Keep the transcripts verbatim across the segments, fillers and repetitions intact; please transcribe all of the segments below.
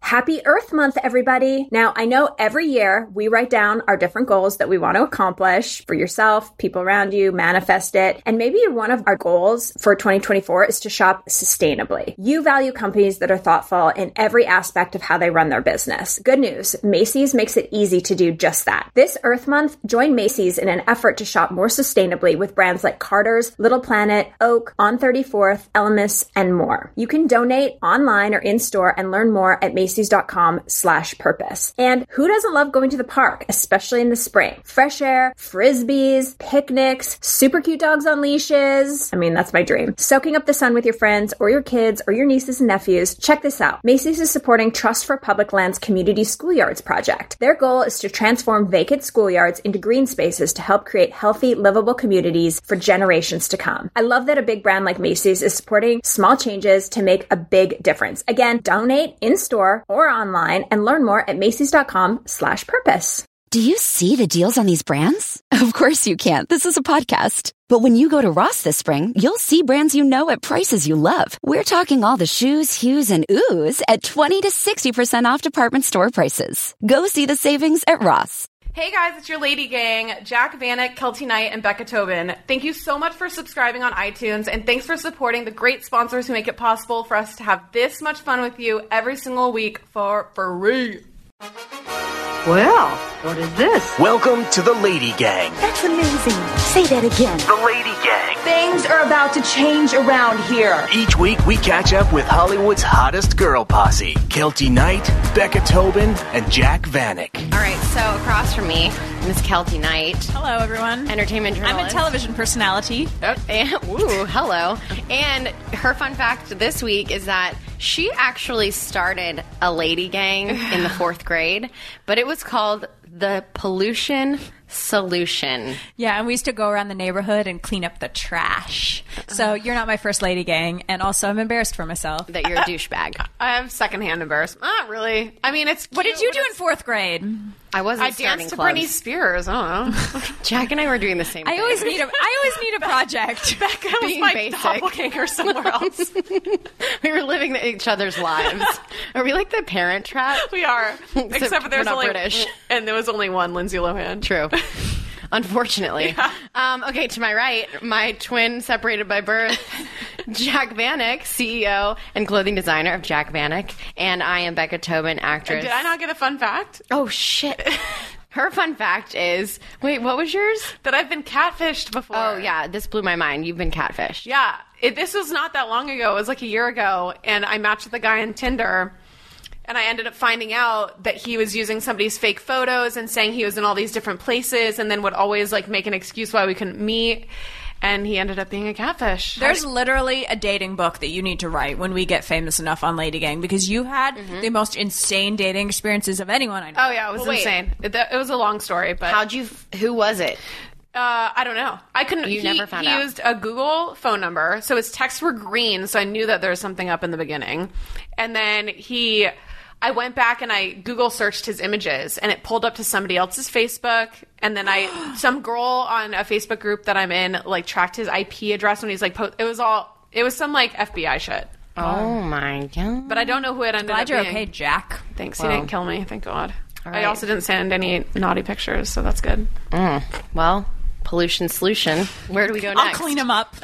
Happy Earth Month, everybody. Now, I know every year we write down our different goals that we want to accomplish for yourself, people around you, manifest it. And maybe one of our goals for twenty twenty-four is to shop sustainably. You value companies that are thoughtful in every aspect of how they run their business. Good news, Macy's makes it easy to do just that. This Earth Month, join Macy's in an effort to shop more sustainably with brands like Carter's, Little Planet, Oak, On thirty-fourth, Elemis, and more. You can donate online or in-store and learn more at Macy's.com slash purpose. And who doesn't love going to the park, especially in the spring? Fresh air, frisbees, picnics, super cute dogs on leashes. I mean, that's my dream. Soaking up the sun with your friends or your kids or your nieces and nephews. Check this out. Macy's is supporting Trust for Public Lands Community Schoolyards project. Their goal is to transform vacant schoolyards into green spaces to help create healthy, livable communities for generations to come. I love that a big brand like Macy's is supporting small changes to make a big difference. Again, donate in-store or online and learn more at Macy's.com slash purpose. Do you see the deals on these brands? Of course you can't. This is a podcast. But when you go to Ross this spring, you'll see brands you know at prices you love. We're talking all the shoes, hues, and oohs at twenty to sixty percent off department store prices. Go see the savings at Ross. Hey guys, it's your Lady Gang, Jac Vanek, Keltie Knight, and Becca Tobin. Thank you so much for subscribing on iTunes, and thanks for supporting the great sponsors who make it possible for us to have this much fun with you every single week for free. Well, what is this? Welcome to the Lady Gang. That's amazing. Say that again. The Lady Gang. Things are about to change around here. Each week we catch up with Hollywood's hottest girl posse, Keltie Knight, Becca Tobin, and Jac Vanek. All right, so across from me, Miss Keltie Knight. Hello, everyone. Entertainment journalist. I'm a television personality. Oh, and, ooh, hello. And her fun fact this week is that she actually started a lady gang in the fourth grade, but it was called the Pollution Solution. Yeah, and we used to go around the neighborhood and clean up the trash. So you're not my first lady gang, and also I'm embarrassed for myself. That you're a douchebag. I have secondhand embarrassment. Not really. I mean, it's cute. What did you do in fourth grade? I wasn't I starting danced to clubs. Britney Spears. I don't know. Jack and I were doing the same thing. I always need a I always need a project. Becca was Being my basic. doppelganger somewhere else. We were living each other's lives. Are we like the Parent Trap? We are. Except Except for there's we're not only British. And there was only one, Lindsay Lohan. True. Unfortunately. Yeah. Um, okay, to my right, my twin separated by birth, Jac Vanek, C E O and clothing designer of Jac Vanek, and I am Becca Tobin, actress. Did I not get a fun fact? Oh, shit. Her fun fact is, wait, what was yours? That I've been catfished before. Oh, yeah, this blew my mind. You've been catfished. Yeah. It, this was not that long ago. It was like a year ago, and I matched with a guy on Tinder. And I ended up finding out that he was using somebody's fake photos and saying he was in all these different places and then would always like make an excuse why we couldn't meet. And he ended up being a catfish. There's literally a dating book that you need to write when we get famous enough on Lady Gang, because you had mm-hmm. the most insane dating experiences of anyone I know. Oh, yeah. It was well, insane. It, it was a long story. But How'd you, who was it? Uh, I don't know. I couldn't. You he, never found he out. used a Google phone number, so his texts were green, so I knew that there was something up in the beginning. And then he, I went back and I Google searched his images, and it pulled up to somebody else's Facebook. And then I, some girl on a Facebook group that I'm in, like tracked his I P address when he's like, po- it was all, it was some like F B I shit. Oh my God. But I don't know who it ended Glad up you're being. okay, Jack. Thanks. Well. He didn't kill me. Thank God. All right. I also didn't send any naughty pictures, so that's good. Mm. Well, pollution solution. Where do we go next? I'll clean them up.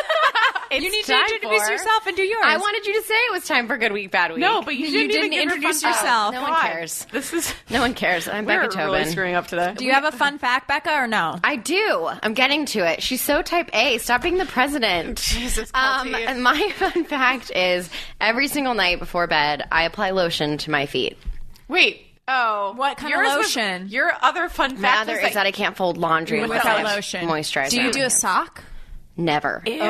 It's you need to time introduce for- yourself and do yours. I wanted you to say it was time for Good Week, Bad Week. No, but you You didn't, didn't even give her introduce fun- yourself. Oh, no one God. cares. This is No one cares. I'm we're Becca Tobin. really screwing up today. Do you have a fun fact, Becca, or no? I do. I'm getting to it. She's so type A. Stop being the president. Jesus, Um, Keltie. and my fun fact is every single night before bed, I apply lotion to my feet. Wait. Oh, What kind of yours was- lotion? your other fun My fact other was is that I can't fold laundry Without without lotion. moisturizer. Do you do a sock? Never. Ew.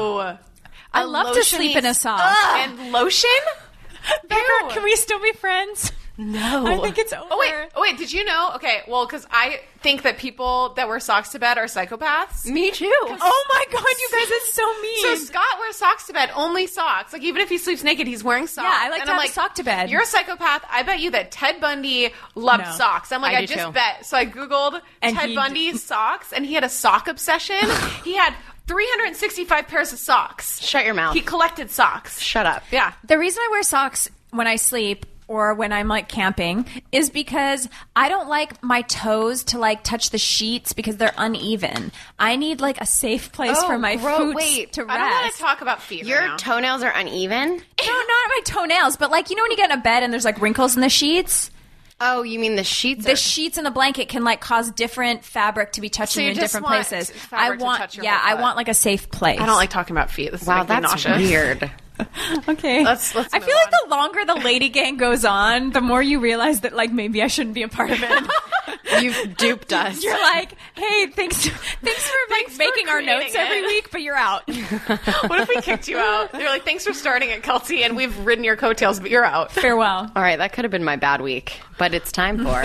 I love to sleep in a sock. And lotion? Becca, Ew. can we still be friends? No. I think it's over. Oh wait, oh wait, did you know? Okay, well, because I think that people that wear socks to bed are psychopaths. Me too. Oh my God, you guys, it's so mean. So Scott wears socks to bed, only socks. Like even if he sleeps naked, he's wearing socks. Yeah, I like and to I'm have a sock to bed. You're a psychopath. I bet you that Ted Bundy loved No. socks. I'm like, I I, do just too. bet. So I googled And Ted he Bundy socks, and he had a sock obsession. He had three hundred sixty-five pairs of socks. Shut your mouth. He collected socks. Shut up. Yeah. The reason I wear socks when I sleep or when I'm like camping is because I don't like my toes to like touch the sheets because they're uneven. I need like a safe place Oh, for my bro, foot wait. to rest. I don't want to talk about feet Your right now. toenails are uneven? No, not my toenails, but like you know when you get in a bed and there's like wrinkles in the sheets. Oh, you mean the sheets? The are- sheets and the blanket can like cause different fabric to be touching So you you in just different want places. fabric I to want, touch your yeah, whole I foot. want like a safe place. I don't like talking about feet. This is wow, making me that's nauseous. weird. Okay, Let's- let's I move feel like on. the longer the Lady Gang goes on, the more you realize that like maybe I shouldn't be a part of it. You've duped us. You're like, hey, thanks, thanks for like Thanks for making our creating notes every it. week, but you're out. What if we kicked you out? You're like, thanks for starting it, Kelsey, and we've ridden your coattails, but you're out. Farewell. All right, that could have been my bad week, but it's time for.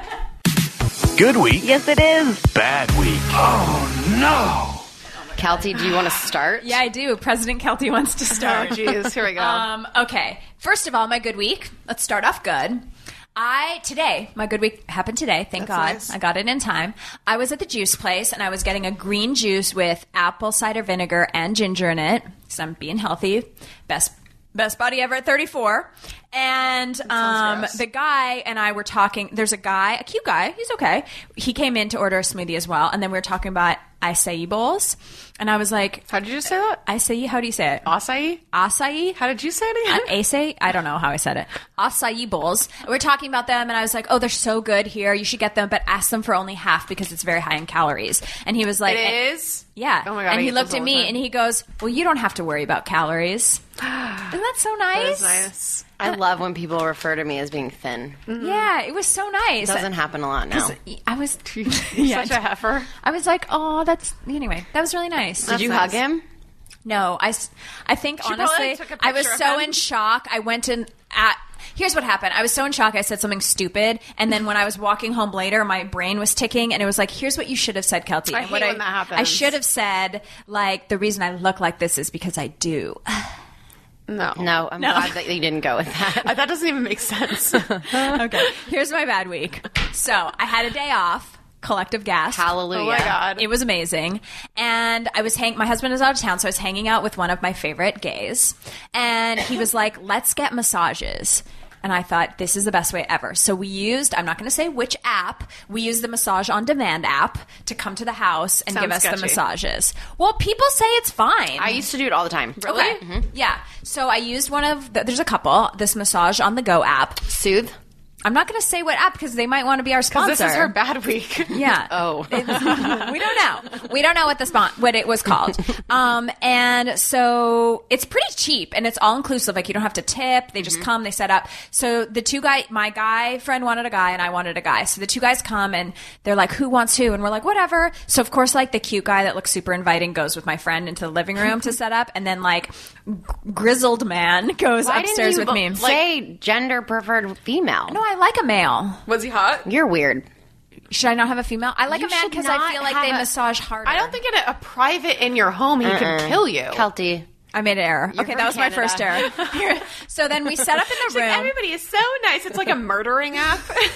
Good week. Yes, it is. Bad week. Oh, no. Kelty, do you want to start? Yeah, I do. President Kelty wants to Oh, start. jeez. Here we go. Um, okay. First of all, my good week. Let's start off good. I, today, my good week happened today. Thank That's God. nice. I got it in time. I was at the juice place and I was getting a green juice with apple cider vinegar and ginger in it. So I'm being healthy. Best, best body ever at thirty-four. And um, gross. the guy and I were talking. There's a guy, a cute guy. He's okay. He came in to order a smoothie as well. And then we were talking about acai bowls. And I was like, How did you just say that? acai, how do you say it? Acai? Acai? How did you say it again? Acai? I don't know how I said it. Acai bowls. We We're talking about them, and I was like, oh, they're so good here. You should get them, but ask them for only half because it's very high in calories. And he was like... It is? Yeah. Oh my God, I and he eat looked those at all the me, time. and he goes, well, you don't have to worry about calories. Isn't that so That nice? is nice. I love when people refer to me as being thin. Yeah, it was so nice. Doesn't happen a lot now. I was... Such a heifer. I was like, oh, that's... Anyway, that was really nice. Did you nice. hug him? No, I, s- I think probably honestly, took a I was picture of so him. in shock. I went in at. Here's what happened. I was so in shock. I said something stupid, and then when I was walking home later, my brain was ticking, and it was like, "Here's what you should have said, Kelty." I and hate what when that happens. I should have said, like, the reason I look like this is because I do. No. No, I'm glad that you didn't go with that. Uh, That doesn't even make sense. Okay. Here's my bad week. So I had a day off. Collective gasp. Hallelujah. Oh my God. It was amazing. And I was hang my husband is out of town, so I was hanging out with one of my favorite gays. And he was like, let's get massages. And I thought, this is the best way ever. So we used, I'm not going to say which app, we used the Massage on Demand app to come to the house and Sounds give us sketchy. the massages. Well, people say it's fine. I used to do it all the time. Okay. Yeah. So I used one of, the, there's a couple, this Massage on the Go app. Soothe? I'm not going to say what app because they might want to be our sponsor. This is her bad week. Yeah. Oh. It's- we don't know. We don't know what the spon- what it was called. Um, and so it's pretty cheap and it's all inclusive. Like you don't have to tip. They just come, they set up. So the two guy, my guy friend wanted a guy and I wanted a guy. So the two guys come and they're like, who wants who? And we're like, whatever. So of course, like the cute guy that looks super inviting goes with my friend into the living room to set up. And then like g- grizzled man goes Why upstairs didn't with you me. say gender preferred female? No, I like a male. Was he hot? You're weird. Should I not have a female? I like You a man should because I not feel like have they a- massage harder. I don't think in a, a private in your home he could kill you. Kelty. I made an error. Okay, from that was my Canada. first error. So then we set up in She's the like, room. everybody is so nice. It's like a murdering app.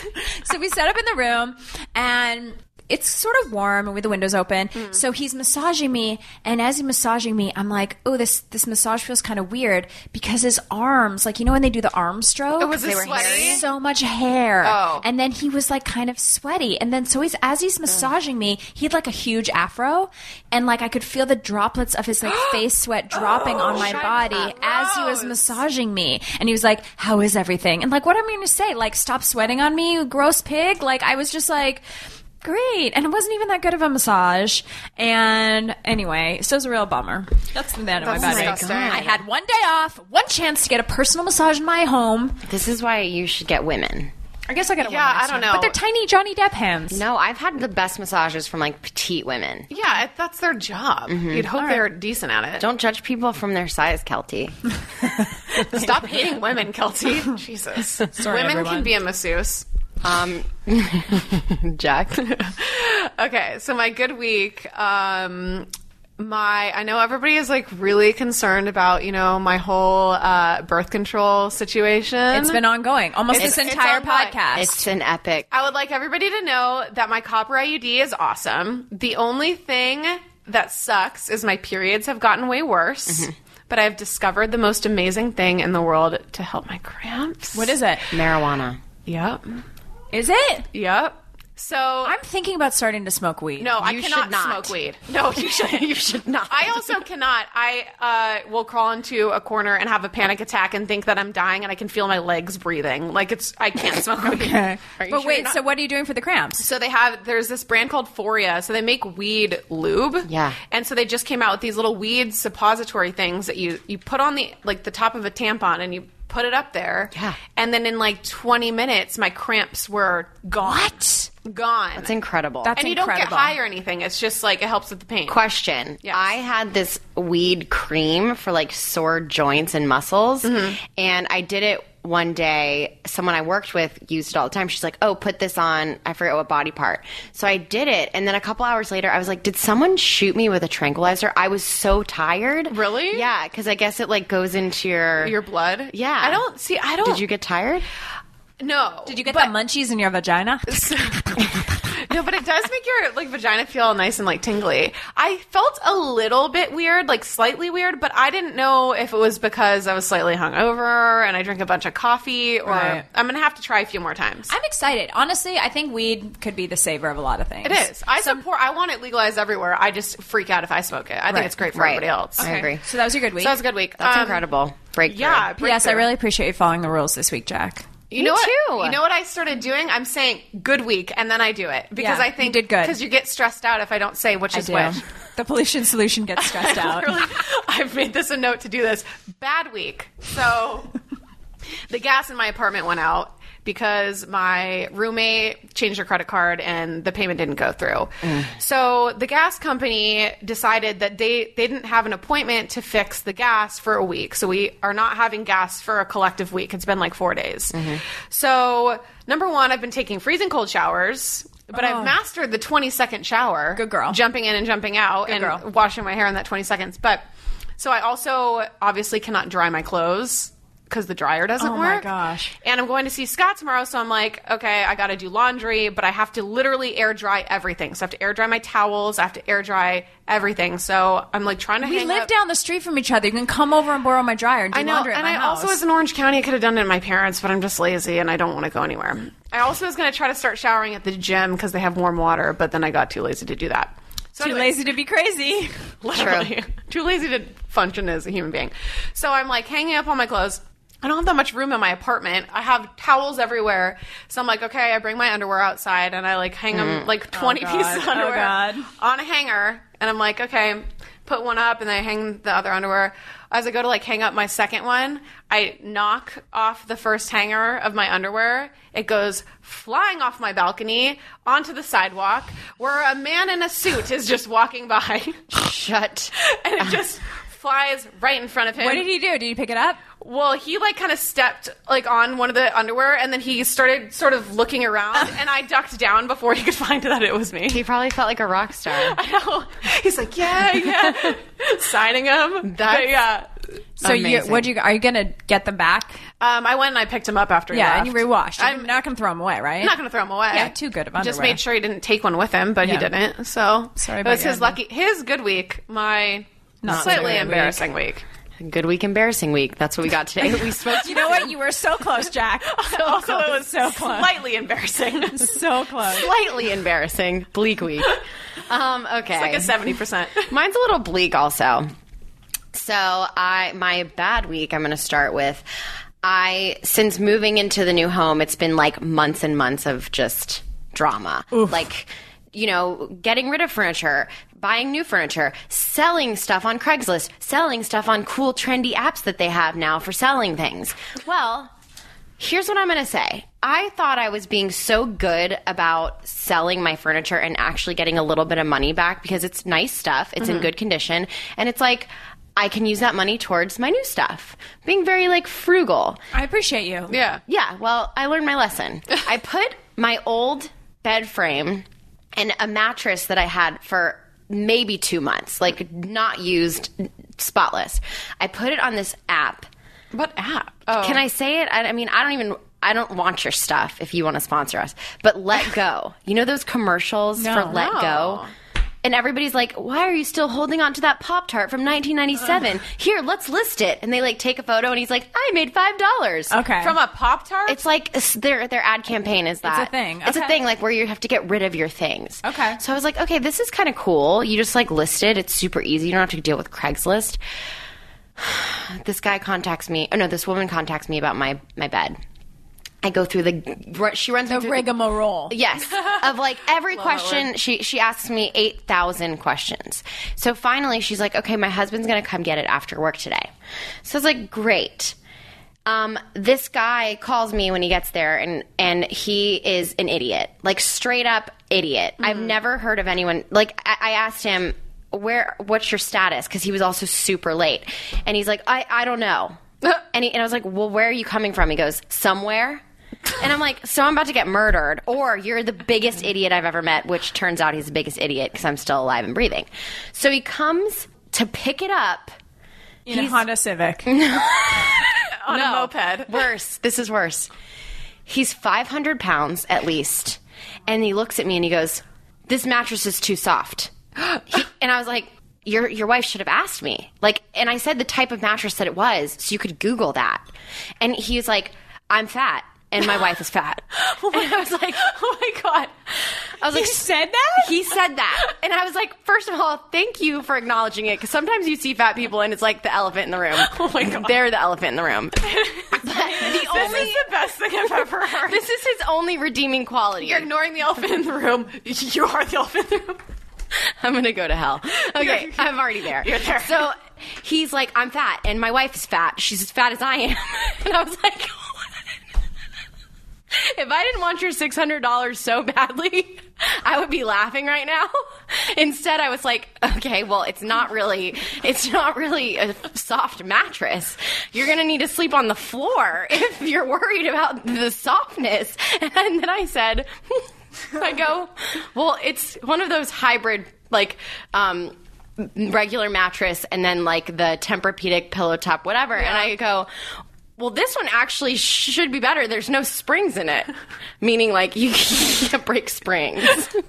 So we set up in the room, and it's sort of warm with the windows open. Mm. So he's massaging me, and as he's massaging me, I'm like, oh, this this massage feels kind of weird because his arms, like you know when they do the arm stroke, Oh, was it they were sweaty? so much hair. Oh. And then he was like kind of sweaty, and then so he's as he's massaging me, he had like a huge afro, and like I could feel the droplets of his like face sweat dropping on my shut body up. as he was Gross. massaging me, and he was like, how is everything? And like, what am I going to say? Like, stop sweating on me, you gross pig. Like, I was just like, great. And it wasn't even that good of a massage. And anyway, so it was a real bummer. That's the end of my That's bad week. disgusting. I had one day off, one chance to get a personal massage in my home. This is why you should get women. I guess I got a Yeah, one next I don't time. know. But they're tiny Johnny Depp hands. No, I've had the best massages from like petite women. Yeah, it- that's their job. You'd hope they're decent at it. Don't judge people from their size, Kelty. Stop hating women, Kelty. Jesus. Sorry, women everyone. can be a masseuse. Um, Jack. Okay, so my good week. Um, my I know everybody is like really concerned about you know my whole uh, birth control situation. It's been ongoing. Almost It's- this it's entire ongoing. podcast. It's an epic. I would like everybody to know that my copper I U D is awesome. The only thing that sucks is my periods have gotten way worse. but I've discovered the most amazing thing in the world to help my cramps. What is it? Marijuana. Yep. Is it? Yep. So I'm thinking about starting to smoke weed. No, I You cannot should not. smoke weed. No, you should. You should not. I also cannot. I uh, will crawl into a corner and have a panic attack and think that I'm dying, and I can feel my legs breathing. Like it's, I can't smoke weed. Okay. Are you But sure wait, you're not- so what are you doing for the cramps? So they have, there's this brand called Foria. So they make weed lube. Yeah. And so they just came out with these little weed suppository things that you, you put on the, like the top of a tampon and you put it up there. Yeah. And then in like twenty minutes, my cramps were gone. What? Gone. That's incredible. That's and you incredible. don't get high or anything. It's just like, it helps with the pain. Question. Yes. I had this weed cream for like sore joints and muscles, and I did it one day. Someone I worked with used it all the time. She's like, oh, put this on. I forget what body part. So I did it, and then a couple hours later, I was like, did someone shoot me with a tranquilizer? I was so tired. Really? Yeah, because I guess it like goes into your... Your blood? Yeah. I don't see, I don't. Did you get tired? No. Did you get but, the munchies in your vagina? No, but it does make your like vagina feel nice and like tingly. I felt a little bit weird, like slightly weird, but I didn't know if it was because I was slightly hungover and I drank a bunch of coffee, or Right. I'm gonna have to try a few more times. I'm excited. Honestly, I think weed could be the saver of a lot of things. It is. I support. I want it legalized everywhere. I just freak out if I smoke it. I think Right. it's great for Right. everybody else. I agree. So that was your good week. So that was a good week. That's Um, incredible. Breakthrough. Yeah. P S. I breakthrough. really appreciate you following the rules this week, Jack. You Me know what? too. You know what I started doing? I'm saying good week, and then I do it because Yeah, I think you did good. because you get stressed out if I don't say which I is do. which. The pollution solution gets stressed out. Literally, I've made this a note to do this. Bad week. So the gas in my apartment went out because my roommate changed her credit card and the payment didn't go through. So the gas company decided that they, they didn't have an appointment to fix the gas for a week. So we are not having gas for a collective week. It's been like four days. So number one, I've been taking freezing cold showers. But Oh. I've mastered the twenty second shower. Good girl. Jumping in and jumping out and girl. washing my hair in that twenty seconds. But so I also obviously cannot dry my clothes because the dryer doesn't Oh work. my gosh. And I'm going to see Scott tomorrow. So I'm like, okay, I got to do laundry, but I have to literally air dry everything. So I have to air dry my towels. I have to air dry everything. So I'm like trying to We hang live up- down the street from each other. You can come over and borrow my dryer and do I know, laundry at and my I house. also was in Orange County. I could have done it at my parents', but I'm just lazy and I don't want to go anywhere. I also was going to try to start showering at the gym because they have warm water, but then I got too lazy to do that. So Too anyways, lazy to be crazy. literally, too lazy to function as a human being. So I'm like hanging up all my clothes. I don't have that much room in my apartment. I have towels everywhere. So I'm like, okay, I bring my underwear outside and I like hang them like twenty God. pieces of Oh, underwear God. on a hanger. And I'm like, okay, put one up and then I hang the other underwear. As I go to like hang up my second one, I knock off the first hanger of my underwear. It goes flying off my balcony onto the sidewalk where a man in a suit is just walking by. Shut. And it just flies right in front of him. What did he do? Did he pick it up? Well, he like kind of stepped like on one of the underwear and then he started sort of looking around and I ducked down before he could find that it was me. He probably felt like a rock star. I know. He's like, yeah, yeah. Signing him. That's But, yeah. So you, Amazing. what you are you gonna get them back? Um, I went and I picked him up after he Yeah, left. and you rewashed. I'm I'm not gonna throw them away, right? not going to throw him away. Yeah, too good of Just underwear. made sure he didn't take one with him, but he Yeah. didn't. So Sorry it about was your his lucky, his good week. My Not so slightly good embarrassing week. Good week, embarrassing week. That's what we got today. We spoke to You know what? You were so close, Jack. So Also, close. it was so close. slightly embarrassing. So close. slightly embarrassing. Bleak week. Um, okay. Like a seventy percent. Mine's a little bleak also. So I my bad week I'm going to start with I since moving into the new home it's been like months and months of just drama. Like you know, getting rid of furniture, buying new furniture, selling stuff on Craigslist, selling stuff on cool trendy apps that they have now for selling things. Well, here's what I'm going to say. I thought I was being so good about selling my furniture and actually getting a little bit of money back because it's nice stuff. It's in good condition. And it's like, I can use that money towards my new stuff. Being very like frugal. I appreciate you. Yeah. Yeah, well, I learned my lesson. I put my old bed frame and a mattress that I had for maybe two months, like not used, spotless. I put it on this app. What app? Oh. Can I say it? I, I mean, I don't even. I don't want your stuff if you want to sponsor us. But Let Go. You know those commercials No. for Let No. Go? and everybody's like, why are you still holding on to that Pop-Tart from nineteen ninety-seven? Here, let's list it. And they like take a photo and he's like, I made five dollars. Okay. From a Pop-Tart? It's like their their ad campaign is that. It's a thing. It's a Okay. thing like where you have to get rid of your things. Okay. So I was like, okay, this is kind of cool. You just like list it. It's super easy. You don't have to deal with Craigslist. This guy contacts me. Oh no, this woman contacts me about my my bed. I go through the. She runs The through rigmarole. Yes, of like every question. She she asks me eight thousand questions. So finally, she's like, "Okay, my husband's gonna come get it after work today." So I was like, "Great." Um, this guy calls me when he gets there, and and he is an idiot, like straight up idiot. Mm-hmm. I've never heard of anyone like. I, I asked him, "Where? What's your status?" Because he was also super late, and he's like, "I I don't know." and he, and I was like, "Well, where are you coming from?" He goes, "Somewhere." And I'm like, so I'm about to get murdered, or you're the biggest idiot I've ever met, which turns out he's the biggest idiot because I'm still alive and breathing. So he comes to pick it up. In a Honda Civic. On no, a moped. Worse. This is worse. He's five hundred pounds at least. And he looks at me and he goes, this mattress is too soft. he, and I was like, your your wife should have asked me. Like, and I said the type of mattress that it was, so you could Google that. And he was like, I'm fat. And my wife is fat. Oh my, and I was like, oh my God. I was He like, said that? He said that. And I was like, first of all, thank you for acknowledging it. Because sometimes you see fat people and it's like the elephant in the room. Oh my God. They're the elephant in the room. But the This only, is the best thing I've ever heard. this is his only redeeming quality. You're ignoring the elephant in the room. You are the elephant in the room. I'm going to go to hell. Okay, You're- I'm already there. You're there. So he's like, I'm fat. And my wife is fat. She's as fat as I am. And I was like, if I didn't want your six hundred dollars so badly, I would be laughing right now. Instead, I was like, okay, well, it's not really, it's not really a soft mattress. You're going to need to sleep on the floor if you're worried about the softness. And then I said, I go, well, it's one of those hybrid, like, um, regular mattress and then like the Tempur-Pedic pillow top, whatever. Yeah. And I go, well, this one actually should be better. There's no springs in it. Meaning, like, you can't break springs.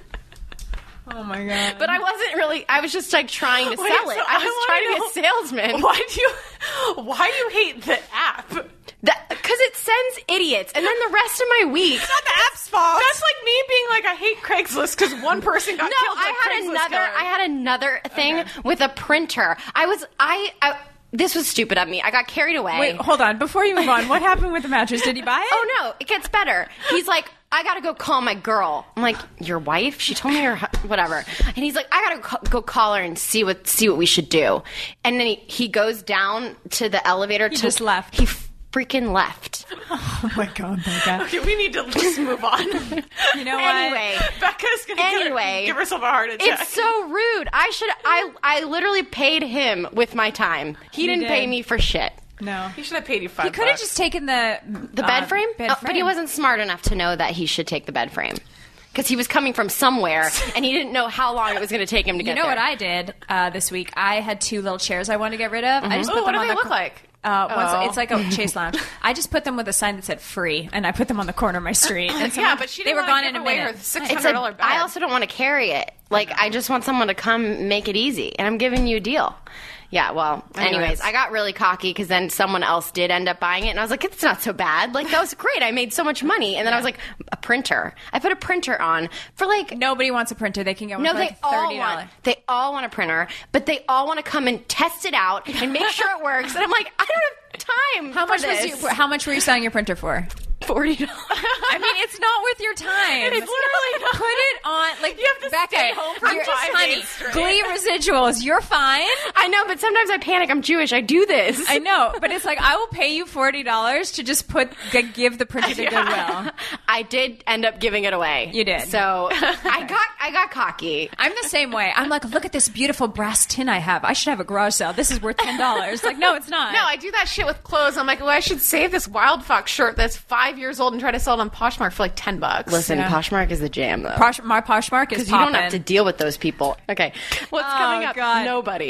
Oh, my God. But I wasn't really, I was just, like, trying to Wait, sell so it. I was I trying to be wanna a salesman. Why do you, why do you hate the app? Because it sends idiots. And then the rest of my week. It's not the app's fault. That's like me being like, I hate Craigslist because one person got No, killed by I had Craigslist another, killer. I had another thing Okay. with a printer. I was, I, I this was stupid of me. I got carried away. Wait, hold on. Before you move on, what happened with the mattress? Did he buy it? Oh, no, it gets better. He's like, I gotta go call my girl. I'm like, your wife? She told me your hu- whatever. And he's like, I gotta co- go call her and see what see what we should do. And then he, he goes down to the elevator. He to, just left. He freaking left. Oh, my God, Becca. Okay, we need to just move on. You know what? Anyway, Becca's gonna Anyway. give, her, give herself a heart attack. it's so rude. I should. I I literally paid him with my time. He You didn't did. pay me for shit. No. He should have paid you five He could have bucks. just taken the... The uh, bed frame? Bed Oh, frame. but he wasn't smart enough to know that he should take the bed frame. Because he was coming from somewhere, and he didn't know how long it was going to take him to You get know there. what I did uh, this week? I had two little chairs I wanted to get rid of. I just Ooh, put what them do on they the look co- like? Uh, once, Oh. It's like a Chase Lounge. I just put them with a sign that said free, and I put them on the corner of my street. And Yeah, someone- but she they didn't were want gone to in give a away her minute. six It's hundred a, dollar bed. I also don't want to carry it. Like, I just want someone to come make it easy, and I'm giving you a deal. Yeah, well, anyways, Anyways. I got really cocky because then someone else did end up buying it, and I was like, it's not so bad. Like, that was great. I made so much money. And then I was like, a printer. I put a printer on for like... Nobody wants a printer. They can get one No, for they like all thirty dollars. want. They all want a printer, but they all want to come and test it out and make sure it works. And I'm like, I don't have time. How for much this. was you, How much were you selling your printer for? Forty dollars. I mean, it's not worth your time. It's literally not. Put it on. Like You have to Becca, stay home for you're- five honey, days straight. Glee residuals. You're fine. I know, but sometimes I panic. I'm Jewish. I do this. I know, but it's like I will pay you forty dollars to just put g- give the printer to Goodwill. I did end up giving it away. You did. So I got I got cocky. I'm the same way. I'm like, look at this beautiful brass tin I have. I should have a garage sale. This is worth ten dollars. Like, no, it's not. No, I do that shit with clothes. I'm like, oh, I should save this Wild Fox shirt that's five years old and try to sell it on Poshmark for like ten bucks. Listen, Yeah. Poshmark is the jam, though. Posh, my Poshmark is Because you don't have poppin'. to deal with those people. Okay. What's Oh, coming up? God. Nobody. Coming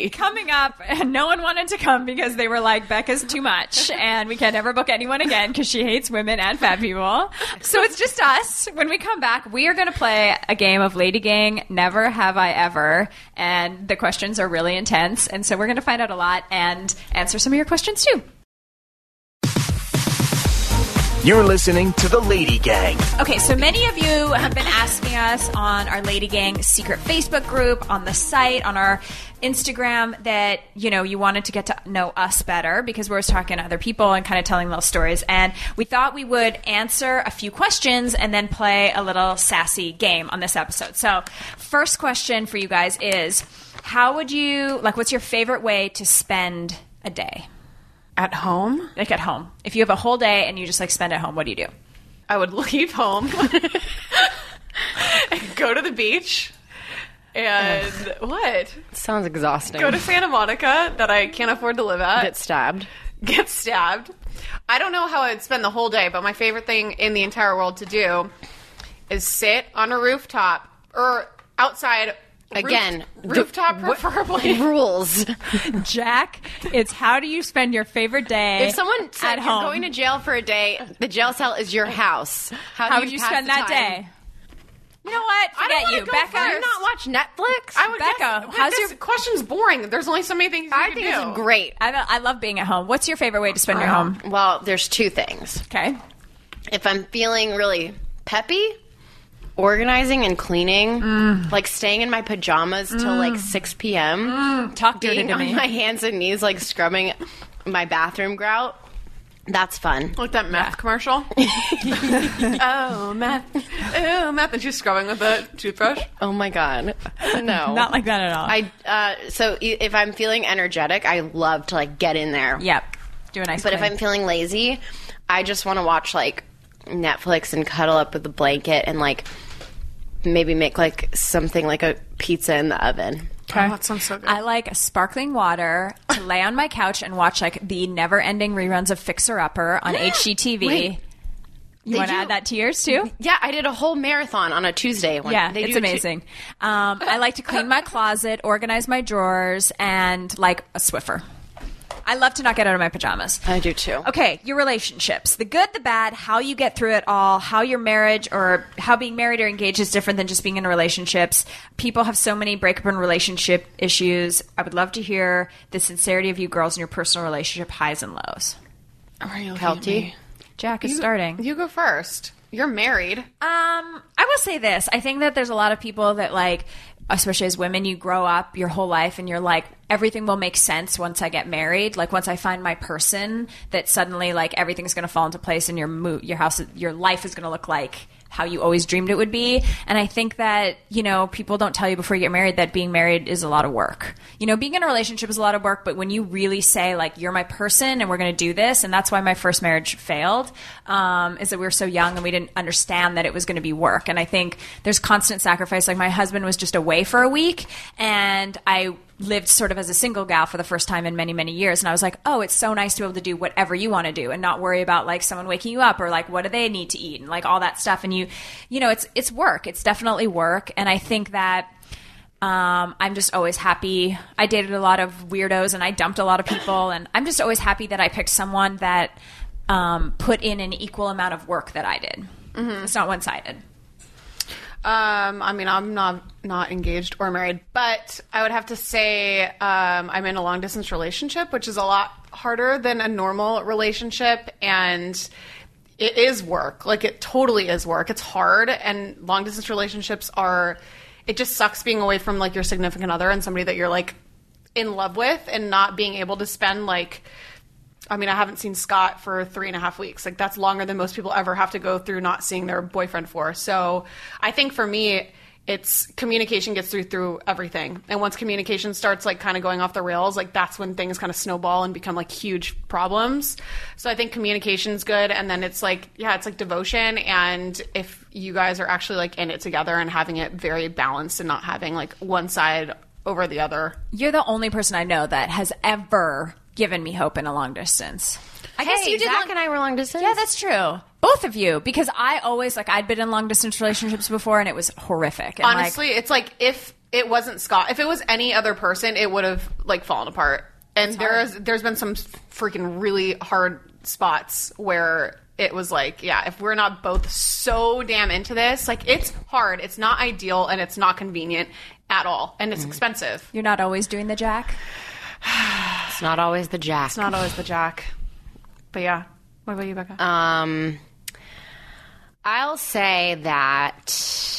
booking up, and no one wanted to come because they were like, Becca's too much, and we can never book anyone again because she hates women and fat people. So it's just us. When we come back, we are going to play a game of Lady Gang, Never Have I Ever, and the questions are really intense, and so we're going to find out a lot and answer some of your questions too. You're listening to The Lady Gang. Okay, so many of you have been asking us on our Lady Gang secret Facebook group, on the site, on our Instagram that, you know, you wanted to get to know us better because we're always talking to other people and kind of telling little stories. And we thought we would answer a few questions and then play a little sassy game on this episode. So first question for you guys is, how would you, like, what's your favorite way to spend a day? At home? Like at home. If you have a whole day and you just like spend at home, what do you do? I would leave home and go to the beach and what? Sounds exhausting. Go to Santa Monica that I can't afford to live at. Get stabbed. Get stabbed. I don't know how I'd spend the whole day, but my favorite thing in the entire world to do is sit on a rooftop or outside. Again, Roof, rooftop preferably. Rules. Jack, it's how do you spend your favorite day If someone said at you're home? going to jail for a day, the jail cell is your house. How, do How would you pass spend the that time? day? You know what? I don't Forget wanna you. go Becca. first. Do you not watch Netflix? I would Becca, guess, how's this your- question's boring. There's only so many things you I can think do. this is great. I, don't- I love being at home. What's your favorite way to spend your home? Well, there's two things. Okay. If I'm feeling really peppy, organizing and cleaning, Mm. like staying in my pajamas till like six p.m., Talk dirty being to on me. my hands and knees, like scrubbing my bathroom grout. That's fun. Like that meth commercial. oh, meth. Oh, meth. And she's scrubbing with a toothbrush. Oh my god, no, Not like that at all. I. Uh, so i- if I'm feeling energetic, I love to like get in there. Yep. Do a nice But if clean. I'm feeling lazy, I just want to watch like Netflix and cuddle up with a blanket and like maybe make like something like a pizza in the oven. Oh, that sounds so good. I like sparkling water to lay on my couch and watch like the never-ending reruns of Fixer Upper on H G T V. Wait. You They want to do- add that to yours too? Yeah, I did a whole marathon on a Tuesday. When Yeah, they it's do a tu- amazing. Um, I like to clean my closet, organize my drawers, and like a Swiffer. I love to not get out of my pajamas. I do too. Okay, your relationships. The good, the bad, how you get through it all, how your marriage or how being married or engaged is different than just being in relationships. People have so many breakup and relationship issues. I would love to hear the sincerity of you girls in your personal relationship highs and lows. Are you looking at Kelty? me? Jack is starting. You go first. You're married. Um, I will say this. I think that there's a lot of people that like, especially as women, you grow up your whole life and you're like, everything will make sense once I get married. Like once I find my person, that suddenly like everything's going to fall into place and your mo- your house, your life is going to look like how you always dreamed it would be. And I think that, you know, people don't tell you before you get married that being married is a lot of work. You know, being in a relationship is a lot of work, but when you really say like, you're my person and we're going to do this, and that's why my first marriage failed, um, is that we were so young and we didn't understand that it was going to be work. And I think there's constant sacrifice. Like my husband was just away for a week and I lived sort of as a single gal for the first time in many, many years. And I was like, oh, it's so nice to be able to do whatever you want to do and not worry about like someone waking you up or like, what do they need to eat and like all that stuff. And you, you know, it's, it's work. It's definitely work. And I think that, um, I'm just always happy. I dated a lot of weirdos and I dumped a lot of people. And I'm just always happy that I picked someone that, um, put in an equal amount of work that I did. Mm-hmm. It's not one-sided. Um, I mean, I'm not not engaged or married, but I would have to say um, I'm in a long distance relationship, which is a lot harder than a normal relationship, and it is work. Like it totally is work. It's hard, and long distance relationships are. It just sucks being away from like your significant other and somebody that you're like in love with, and not being able to spend like. I mean, I haven't seen Scott for three and a half weeks. Like, that's longer than most people ever have to go through not seeing their boyfriend for. So I think for me, it's communication gets through through everything. And once communication starts, like, kind of going off the rails, like, that's when things kind of snowball and become, like, huge problems. So I think communication's good. And then it's, like, yeah, it's, like, devotion. And if you guys are actually, like, in it together and having it very balanced and not having, like, one side over the other. You're the only person I know that has ever given me hope in a long distance. I Hey, guess you did Zach long- and I were long distance. Yeah, that's true. Both of you, because I always like I'd been in long distance relationships before, and it was horrific. And Honestly, like, it's like if it wasn't Scott. If it was any other person, it would have like fallen apart. And there's there's been some freaking really hard spots where it was like, yeah, if we're not both so damn into this, like it's hard, it's not ideal, and it's not convenient at all, and it's mm. expensive. You're not always doing the jack? It's not always the jack. It's not always the jack. But yeah. What about you, Becca? Um, I'll say that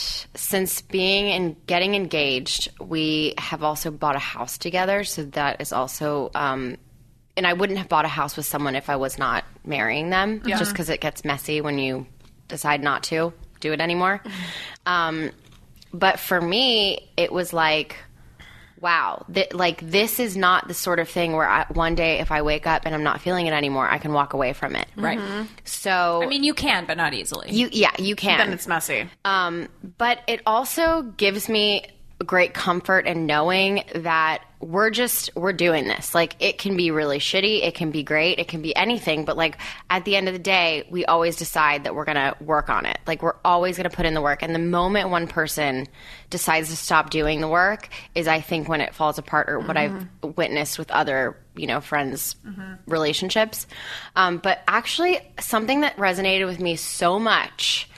since being and getting engaged, we have also bought a house together. So that is also, um, and I wouldn't have bought a house with someone if I was not marrying them, yeah. just because it gets messy when you decide not to do it anymore. Um, but for me, it was like, wow, th- like this is not the sort of thing where I, one day if I wake up and I'm not feeling it anymore, I can walk away from it. Right. Mm-hmm. So I mean, you can, but not easily. You, yeah, you can. Then it's messy. Um, but it also gives me great comfort in knowing that we're just we're doing this. Like it can be really shitty, it can be great, it can be anything, but like at the end of the day, we always decide that we're gonna work on it. Like we're always gonna put in the work. And the moment one person decides to stop doing the work is, I think, when it falls apart, or what mm-hmm. I've witnessed with other, you know, friends' mm-hmm. relationships. Um, but actually, something that resonated with me so much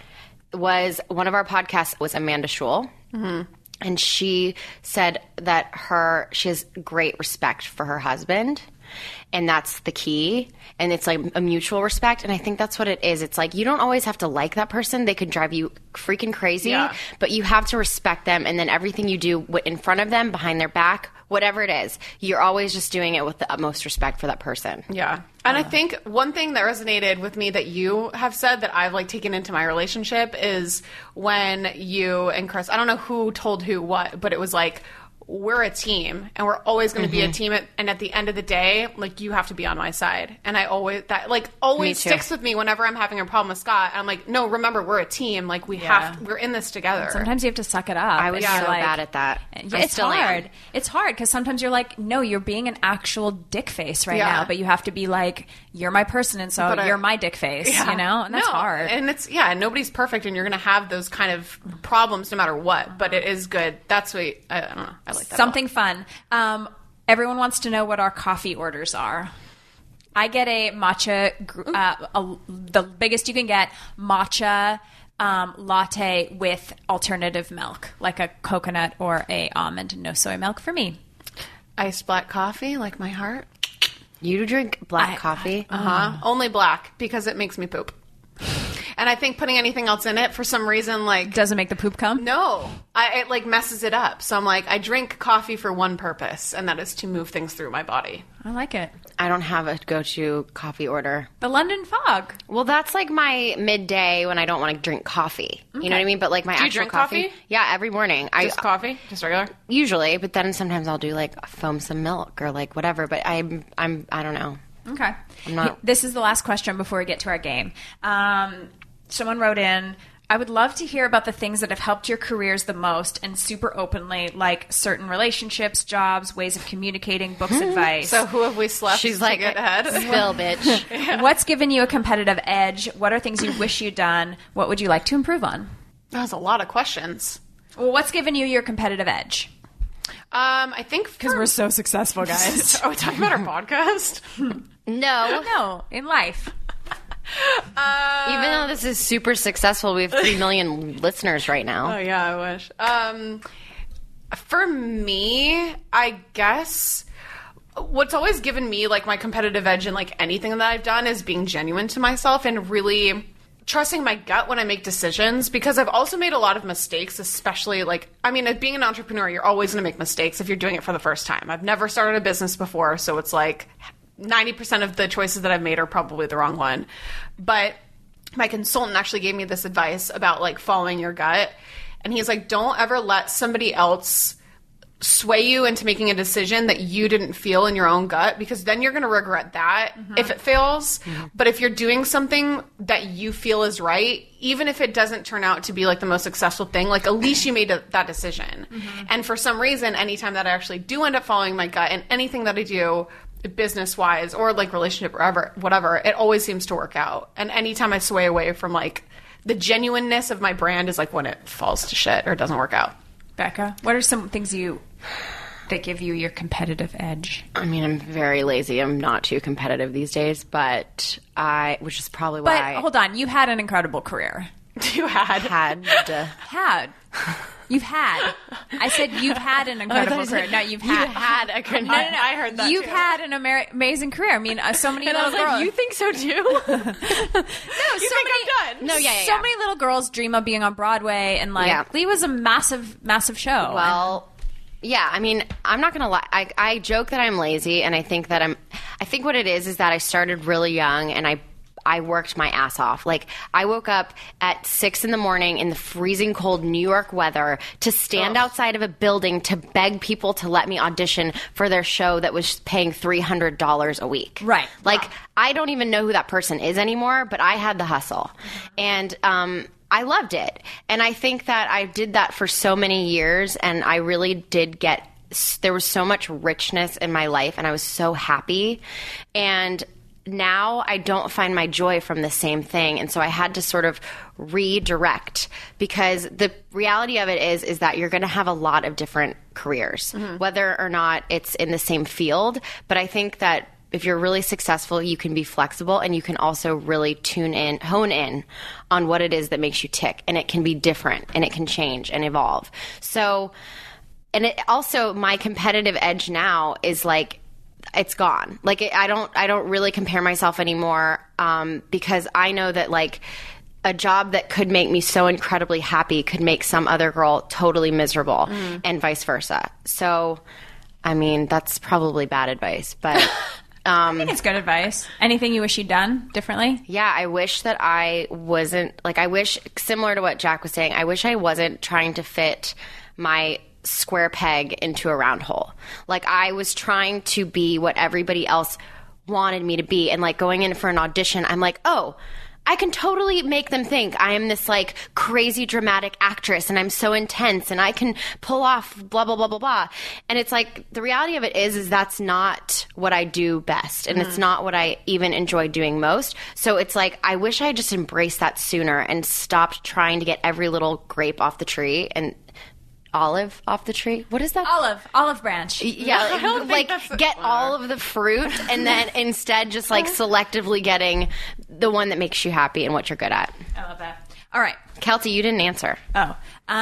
was one of our podcasts was Amanda Schul. Mm-hmm. And she said that her she has great respect for her husband, and that's the key. And it's like a mutual respect, and I think that's what it is. It's like you don't always have to like that person. They could drive you freaking crazy, yeah. but you have to respect them, and then everything you do in front of them, behind their back, whatever it is, you're always just doing it with the utmost respect for that person. Yeah. And uh. I think one thing that resonated with me that you have said that I've like taken into my relationship is when you and Chris, I don't know who told who what, but it was like, we're a team and we're always going to mm-hmm. be a team. At, and at the end of the day, like you have to be on my side. And I always, that like always sticks with me whenever I'm having a problem with Scott. I'm like, no, remember, we're a team. Like we yeah. have, to, we're in this together. And sometimes you have to suck it up. I was yeah. so like, bad at that. Yeah, it's hard. Am. It's hard because sometimes you're like, no, you're being an actual dick face right yeah. now, but you have to be like, you're my person. And so but you're I, my dick face, yeah. you know? And that's no. hard. And it's, yeah, nobody's perfect and you're going to have those kind of problems no matter what, but it is good. That's what, I, I don't know. I like that. Something fun. Um, everyone wants to know what our coffee orders are. I get a matcha, uh, a, the biggest you can get, matcha um, latte with alternative milk, like a coconut or a almond, no soy milk for me. Iced black coffee, like my heart. You drink black I, coffee? Uh-huh. Mm. Only black, because it makes me poop. And I think putting anything else in it for some reason, like... Doesn't make the poop come? No. I, it, like, messes it up. So I'm like, I drink coffee for one purpose, and that is to move things through my body. I like it. I don't have a go-to coffee order. The London Fog. Well, that's like my midday when I don't want to drink coffee. Okay. You know what I mean? But like my do you actual drink coffee, coffee? Yeah, every morning. Just I, coffee? Just regular? Usually, but then sometimes I'll do like foam some milk or like whatever. But I'm, I'm, I don't know. Okay. I'm not. This is the last question before we get to our game. Um... Someone wrote in, I would love to hear about the things that have helped your careers the most and super openly, like certain relationships, jobs, ways of communicating, books, advice. So who have we slept She's to like, get ahead? Spill, bitch. Yeah. What's given you a competitive edge? What are things you wish you'd done? What would you like to improve on? That was a lot of questions. Well, what's given you your competitive edge? Um, I think because we're so successful, guys. Are we talking about our podcast? No. No, in life. Uh, Even though this is super successful, we have three million listeners right now. Oh, yeah, I wish. Um, for me, I guess what's always given me like my competitive edge in like anything that I've done is being genuine to myself and really trusting my gut when I make decisions, because I've also made a lot of mistakes, especially like, I mean, being an entrepreneur, you're always going to make mistakes if you're doing it for the first time. I've never started a business before, so it's like ninety percent of the choices that I've made are probably the wrong one. But my consultant actually gave me this advice about like following your gut. And he's like, don't ever let somebody else sway you into making a decision that you didn't feel in your own gut, because then you're going to regret that mm-hmm. if it fails. Mm-hmm. But if you're doing something that you feel is right, even if it doesn't turn out to be like the most successful thing, like at least you made a, that decision. Mm-hmm. And for some reason, anytime that I actually do end up following my gut in anything that I do, business wise or like relationship or whatever, whatever, it always seems to work out. And anytime I sway away from like the genuineness of my brand is like when it falls to shit or doesn't work out. Becca, what are some things you that give you your competitive edge? I mean, I'm very lazy. I'm not too competitive these days, but I, which is probably But why. hold on, you had an incredible career. You had. had. Had. You've had. I said you've had an incredible career. No, you've had. You had a good No, no, no. I heard that You've too. had an ama- amazing career. I mean, uh, so many And I little was girls. like, you think so too? no, you so think many, I'm done? No, yeah, yeah, So yeah. many little girls dream of being on Broadway, and like Yeah. Lee was a massive, massive show. Well, yeah, I mean, I'm not going to lie. I, I joke that I'm lazy, and I think that I'm, I think what it is is that I started really young, and I I worked my ass off. Like, I woke up at six in the morning in the freezing cold New York weather to stand Ugh. outside of a building to beg people to let me audition for their show that was paying three hundred dollars a week. Right. Like, I don't even know who that person is anymore, but I had the hustle. And, um, I loved it. And I think that I did that for so many years, and I really did get, there was so much richness in my life, and I was so happy. And now I don't find my joy from the same thing. And so I had to sort of redirect, because the reality of it is, is that you're going to have a lot of different careers, mm-hmm. whether or not it's in the same field. But I think that if you're really successful, you can be flexible, and you can also really tune in, hone in on what it is that makes you tick. And it can be different, and it can change and evolve. So, and it also, my competitive edge now is like, it's gone. Like, it, I don't, I don't really compare myself anymore, um, because I know that, like, a job that could make me so incredibly happy could make some other girl totally miserable, mm. and vice versa. So, I mean, that's probably bad advice, but um, I think it's good advice. Anything you wish you'd done differently? Yeah, I wish that I wasn't, like, I wish, similar to what Jack was saying, I wish I wasn't trying to fit my square peg into a round hole. Like, I was trying to be what everybody else wanted me to be, and like going in for an audition, I'm like, oh, I can totally make them think I am this like crazy dramatic actress, and I'm so intense, and I can pull off blah blah blah blah blah. And it's like, the reality of it is is that's not what I do best, and mm. it's not what I even enjoy doing most. So it's like, I wish I had just embraced that sooner and stopped trying to get every little grape off the tree and olive off the tree. What is that? Olive. Olive branch. Yeah. Like, like get all of the fruit, and then instead just like selectively getting the one that makes you happy and what you're good at. I love that. All right. Kelty, you didn't answer. Oh.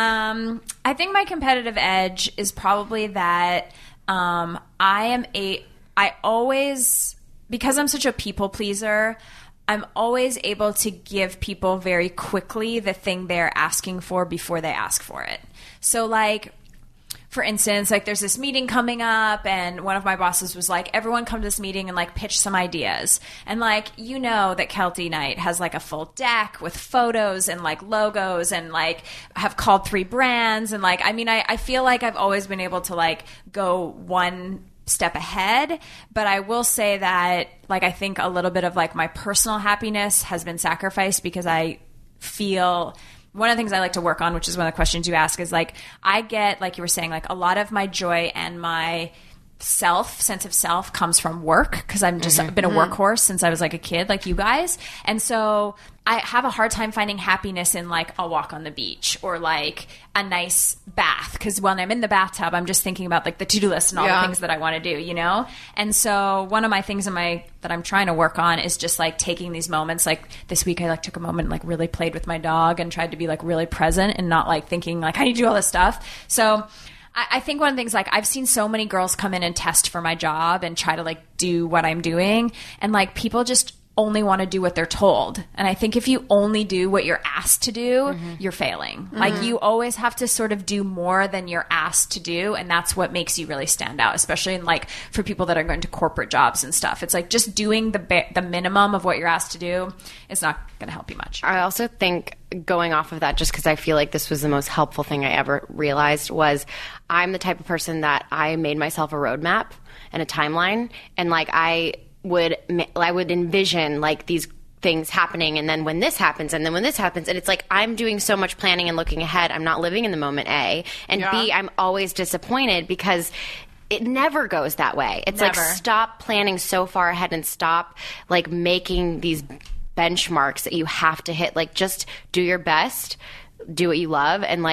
Um, I think my competitive edge is probably that um, I am a, I always, because I'm such a people pleaser, I'm always able to give people very quickly the thing they're asking for before they ask for it. So, like, for instance, like, there's this meeting coming up, and one of my bosses was like, everyone come to this meeting and, like, pitch some ideas. And, like, you know that Kelty Night has, like, a full deck with photos and, like, logos, and, like, have called three brands. And, like, I mean, I, I feel like I've always been able to, like, go one step ahead, but I will say that, like, I think a little bit of, like, my personal happiness has been sacrificed, because I feel one of the things I like to work on, which is one of the questions you ask, is like, I get, like you were saying, like, a lot of my joy and my self, sense of self comes from work, because I've just mm-hmm. been a workhorse since I was like a kid, like you guys. And so I have a hard time finding happiness in like a walk on the beach or like a nice bath, because when I'm in the bathtub, I'm just thinking about like the to-do list and all yeah. the things that I want to do, you know? And so one of my things in my that I'm trying to work on is just like taking these moments. Like this week, I like took a moment and like really played with my dog and tried to be like really present and not like thinking like I need to do all this stuff. So I think one of the things, like, I've seen so many girls come in and test for my job and try to, like, do what I'm doing. And, like, people just only want to do what they're told. And I think if you only do what you're asked to do, mm-hmm. you're failing. Mm-hmm. Like, you always have to sort of do more than you're asked to do. And that's what makes you really stand out, especially in, like, for people that are going to corporate jobs and stuff. It's like just doing the ba- the minimum of what you're asked to do is not going to help you much. I also think, going off of that, just because I feel like this was the most helpful thing I ever realized, was I'm the type of person that I made myself a roadmap and a timeline, and like I would I would envision like these things happening, and then when this happens, and then when this happens, and it's like I'm doing so much planning and looking ahead, I'm not living in the moment, A, and yeah. B, I'm always disappointed because it never goes that way. It's never. Like, stop planning so far ahead and stop like making these benchmarks that you have to hit. Like, just do your best, do what you love, and like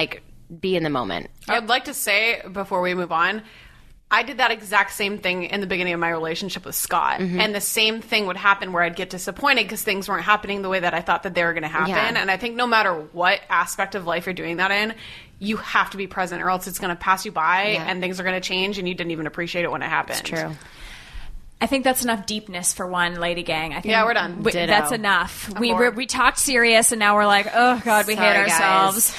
be in the moment. I would like to say before we move on, I did that exact same thing in the beginning of my relationship with Scott. Mm-hmm. And the same thing would happen where I'd get disappointed because things weren't happening the way that I thought that they were going to happen. Yeah. And I think no matter what aspect of life you're doing that in, you have to be present or else it's going to pass you by Yeah. and things are going to change and you didn't even appreciate it when it happened. It's true. I think that's enough deepness for one, Lady Gang. I think Yeah, we're done. we- Ditto. that's enough. We bored. were, we talked serious, and now we're like, oh God, we hate Sorry, guys. ourselves.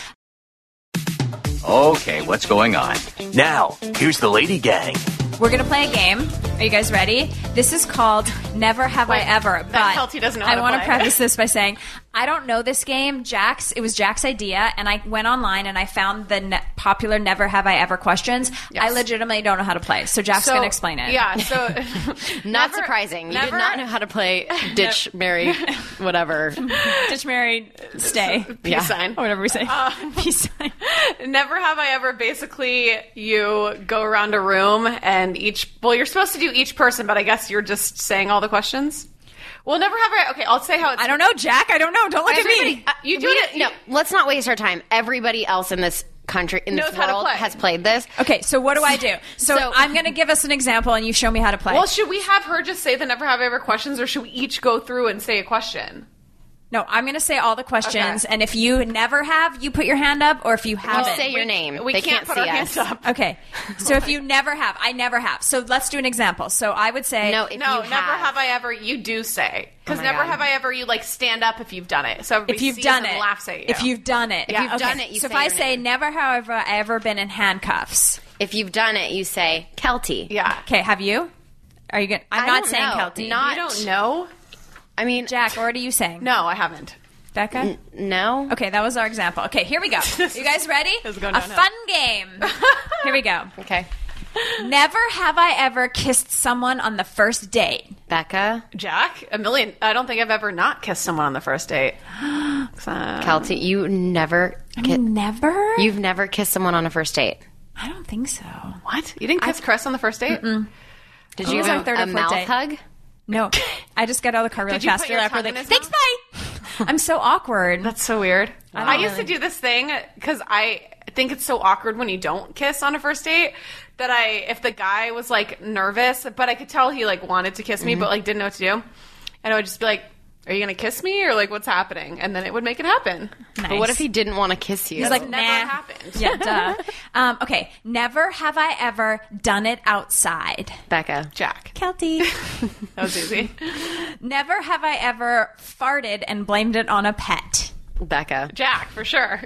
Okay, what's going on? Now, here's the Lady Gang. We're gonna play a game. Are you guys ready? This is called Never Have Wait, I Ever. that But Kelty doesn't know how I to want to play. preface this by saying I don't know this game. Jack's. It was Jack's idea, and I went online and I found the ne- popular Never Have I Ever questions. Yes. I legitimately don't know how to play, so Jack's So, gonna explain it. Yeah, so Not never- surprising. You never- did not know how to play ditch, marry, whatever. Ditch, marry, stay. Peace Yeah. sign. Or whatever we say. Peace sign. Never have I ever basically you go around a room and each well you're supposed to do each person, but I guess you're just saying all the questions. Well, never have I okay, I'll say how it's I don't know, Jack. I don't know. Don't look at Everybody- me. uh, you do We it don't- no, let's not waste our time. Everybody else in this country, in Knows this how to world, play. has played this. Okay, so what do I do? So, So- I'm going to give us an example, and you show me how to play. Well, should we have her just say the never have I ever questions or should we each go through and say a question? no, I'm going to say all the questions, Okay. and if you never have, you put your hand up, or if you You haven't. say your name. We they can't, can't, put see our us. hands up. Okay, so if you never have, I never have. So let's do an example. So I would say, No, if No, you never have. have I ever you do say. Because Oh my never God. have I ever you like stand up if you've done it. So everybody if you've sees done and it, laughs at you. if you've done it, If you've done it, you so if say I your say name. never, however, I ever been in handcuffs. If you've done it, you say Kelty. Yeah. Okay, have you? Are you going? I'm I not don't saying know. Kelty. Not- You don't know? I mean, Jack. What are you saying? No, I haven't. Becca. no. Okay, that was our example. Okay, here we go. You guys ready? is going A downhill. fun game. Here we go. Okay. Never have I ever kissed someone on the first date. Becca, Jack, a million. I don't think I've ever not kissed someone on the first date. Uh, Kelty, you never. Ki- Never? you've never kissed someone on a first date. I don't think so. what? You didn't kiss Chris on the first date? Did It you was have our third a or fourth mouth date. hug? No, I just got out of the car really Did you fast. put your Like, tongue like, in his Thanks, bye. I'm so awkward. That's so weird. I I, don't used really- to do this thing because I think it's so awkward when you don't kiss on a first date that I, if the guy was like nervous, but I could tell he like wanted to kiss me, but like didn't know what to do, and I would just be like, "Are you gonna kiss me or like what's happening?" And then it would make it happen. Nice. But what if he didn't want to kiss you? He's like, Never nah. happened. Yeah, duh. Um, okay, never have I ever done it outside. Becca. Jack. Kelty. That was easy. Never have I ever farted and blamed it on a pet. Becca. Jack, for sure.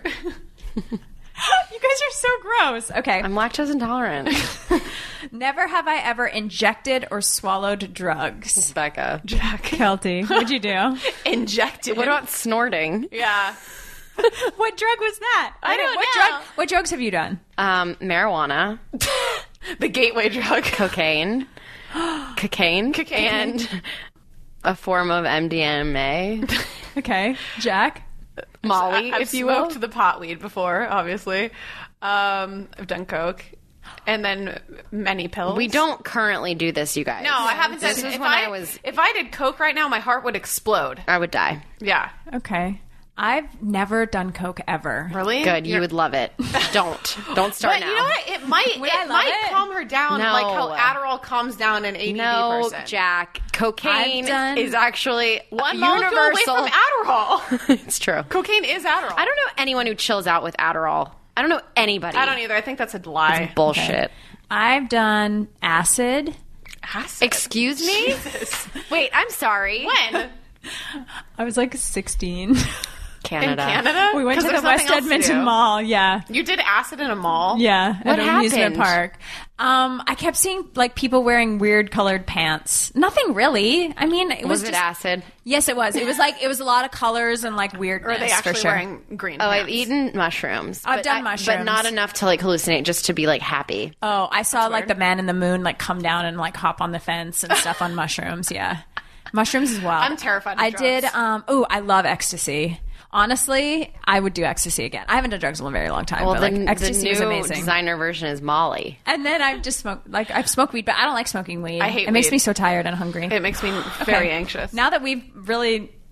You guys are so gross. Okay. I'm lactose intolerant. Never have I ever injected or swallowed drugs. Becca. Jack. Kelty, what'd you do? Injected. What about snorting? Yeah. What drug was that? I don't what know. Drug, what drugs have you done? Um, marijuana, The gateway drug. cocaine, cocaine, Cocaine. and a form of M D M A, Okay. Jack? Molly, I- I've if you will. smoked the pot weed before, obviously. Um, I've done coke, and then many pills. We don't currently do this, you guys. No, I haven't done. This was if when I, I was. If I did coke right now, my heart would explode. I would die. Yeah. Okay. I've never done coke ever. Really? Good, you would love it. Don't, don't start But now. you know what? It might. Would I it love might it? calm her down, No. like how Adderall calms down an A D D No, person. Jack. Cocaine I've done- is actually One universal. molecule away from Adderall. It's true. Cocaine is Adderall. I don't know anyone who chills out with Adderall. I don't know anybody. I don't either. I think that's a lie. It's bullshit. I've done acid. Acid. Excuse me? Wait, I'm sorry. When? I was like sixteen. Canada. In Canada? We went 'Cause to the there's West nothing else to Edmonton do. Mall. Yeah. You did acid in a mall? Yeah. What at an amusement happened? park. Um, I kept seeing like people wearing weird colored pants. Nothing really. I mean, it was, Was it just, acid? Yes, it was. It was like it was a lot of colors and like Or weirdness. are they for actually sure. wearing green Oh, pants? I've eaten mushrooms. I've but done I- mushrooms. But not enough to like hallucinate, just to be like happy. Oh, I saw like the man in the moon like come down and like hop on the fence and stuff on mushrooms. Yeah, mushrooms as well. I'm terrified of I drugs. did. Um, oh, I love ecstasy. Honestly, I would do ecstasy again. I haven't done drugs in a very long time. Well, but, the, like, the ecstasy new was amazing. designer version is Molly. And then I've just smoked like I've smoked weed, but I don't like smoking weed. I hate it. Makes weed. me so tired and hungry. It makes me very anxious. Now that we've really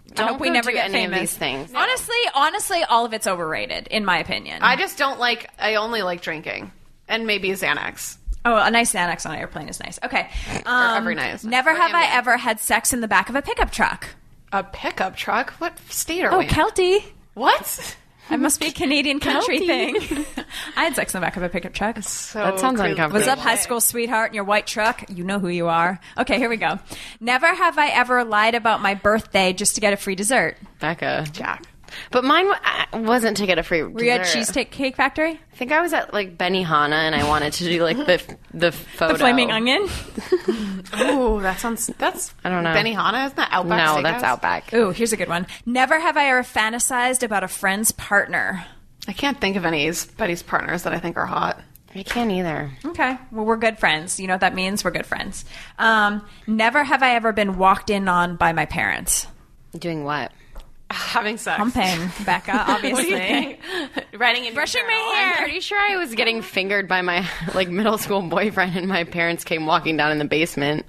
Don't I hope we go never do get any famous. of these things. Honestly, honestly, all of it's overrated, in my opinion. I just don't like. I only like drinking and maybe Xanax. Oh, a nice Xanax on an airplane is nice. Okay. Um, every night is nice. Never Or have I Ambien. ever had sex in the back of a pickup truck. A pickup truck? What state are Oh, we in? Kelty. What? It must be a Canadian country thing. I had sex in the back of a pickup truck. So That sounds crazy. uncomfortable. What's up, high school sweetheart, in your white truck? You know who you are. Okay, here we go. Never have I ever lied about my birthday just to get a free dessert. Becca. Jack. But mine w- wasn't to get a free Were you at dessert. Cheesecake Cake Factory? I think I was at like Benihana and I wanted to do like the the photo. The Flaming Onion? Oh, that sounds. That's. I don't know. Benihana, isn't that Outback? No, Steakhouse? that's Outback. Ooh, here's a good one. Never have I ever fantasized about a friend's partner. I can't think of any of Betty's partners that I think are hot. I can't either. Okay, well, we're good friends. You know what that means? We're good friends. Um, never have I ever been walked in on by my parents. Doing what? Having sex. Humping, Becca, obviously. Writing in Brushing your my journal. hair. I'm pretty sure I was getting fingered by my like middle school boyfriend and my parents came walking down in the basement.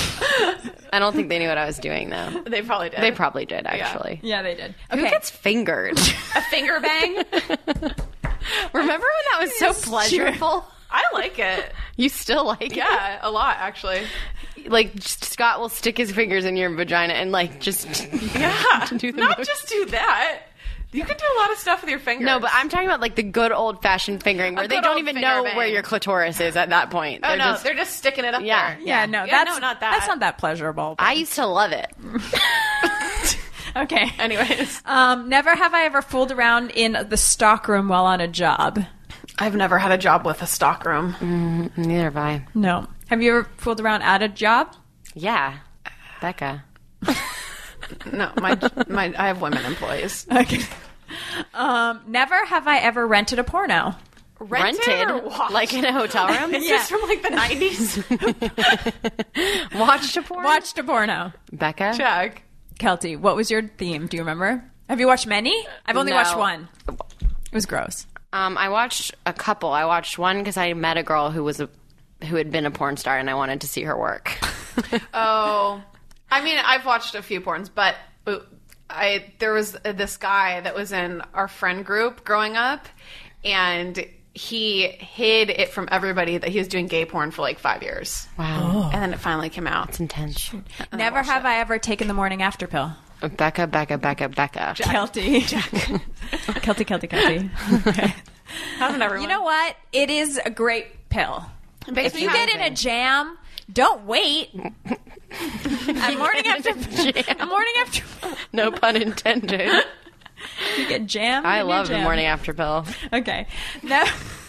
I don't think they knew what I was doing though. They probably did. They probably did actually. Yeah, they did. Who Okay. gets fingered? A finger bang. Remember when that was so pleasurable? I like it. You still like it? Yeah, a lot actually. Like just- Scott will stick his fingers in your vagina and like just Yeah. do the Not most- just do that. You can do a lot of stuff with your fingers. No, but I'm talking about like the good old fashioned fingering where A they good don't old even finger know bang. where your clitoris is at that point. Oh They're no, just- they're just sticking it up Yeah. there. Yeah, no, Yeah, that's no, not that. That's not that pleasurable. I used to love it. Okay. Anyways, Um, never have I ever fooled around in the stockroom while on a job. I've never had a job with a stockroom. Neither have I. No. Have you ever fooled around at a job? Yeah. Becca. No, my my I have women employees. Okay. Um, never have I ever rented a porno. Rented, or watched? Like in a hotel room? Is this from like the nineties? Watched a porn? Watched a porno. Becca? Jack. Kelty, what was your theme? Do you remember? Have you watched many? I've only No. watched one. It was gross. Um, I watched a couple. I watched one because I met a girl who was a who had been a porn star and I wanted to see her work. Oh, I mean, I've watched a few porns, but I there was this guy that was in our friend group growing up, and he hid it from everybody that he was doing gay porn for like five years. Wow. And then it finally came out. It's intense. Never have I ever taken the morning after pill. Becca, Becca, Becca, Becca. Kelty. Kelty, Kelty, Kelty. Okay. Hasn't everyone? You know what? It is a great pill. makes If me you happy. get in a jam, don't wait. A morning after a morning after No pun intended. you get jammed. I in your love the jam. morning after pill. Okay. No.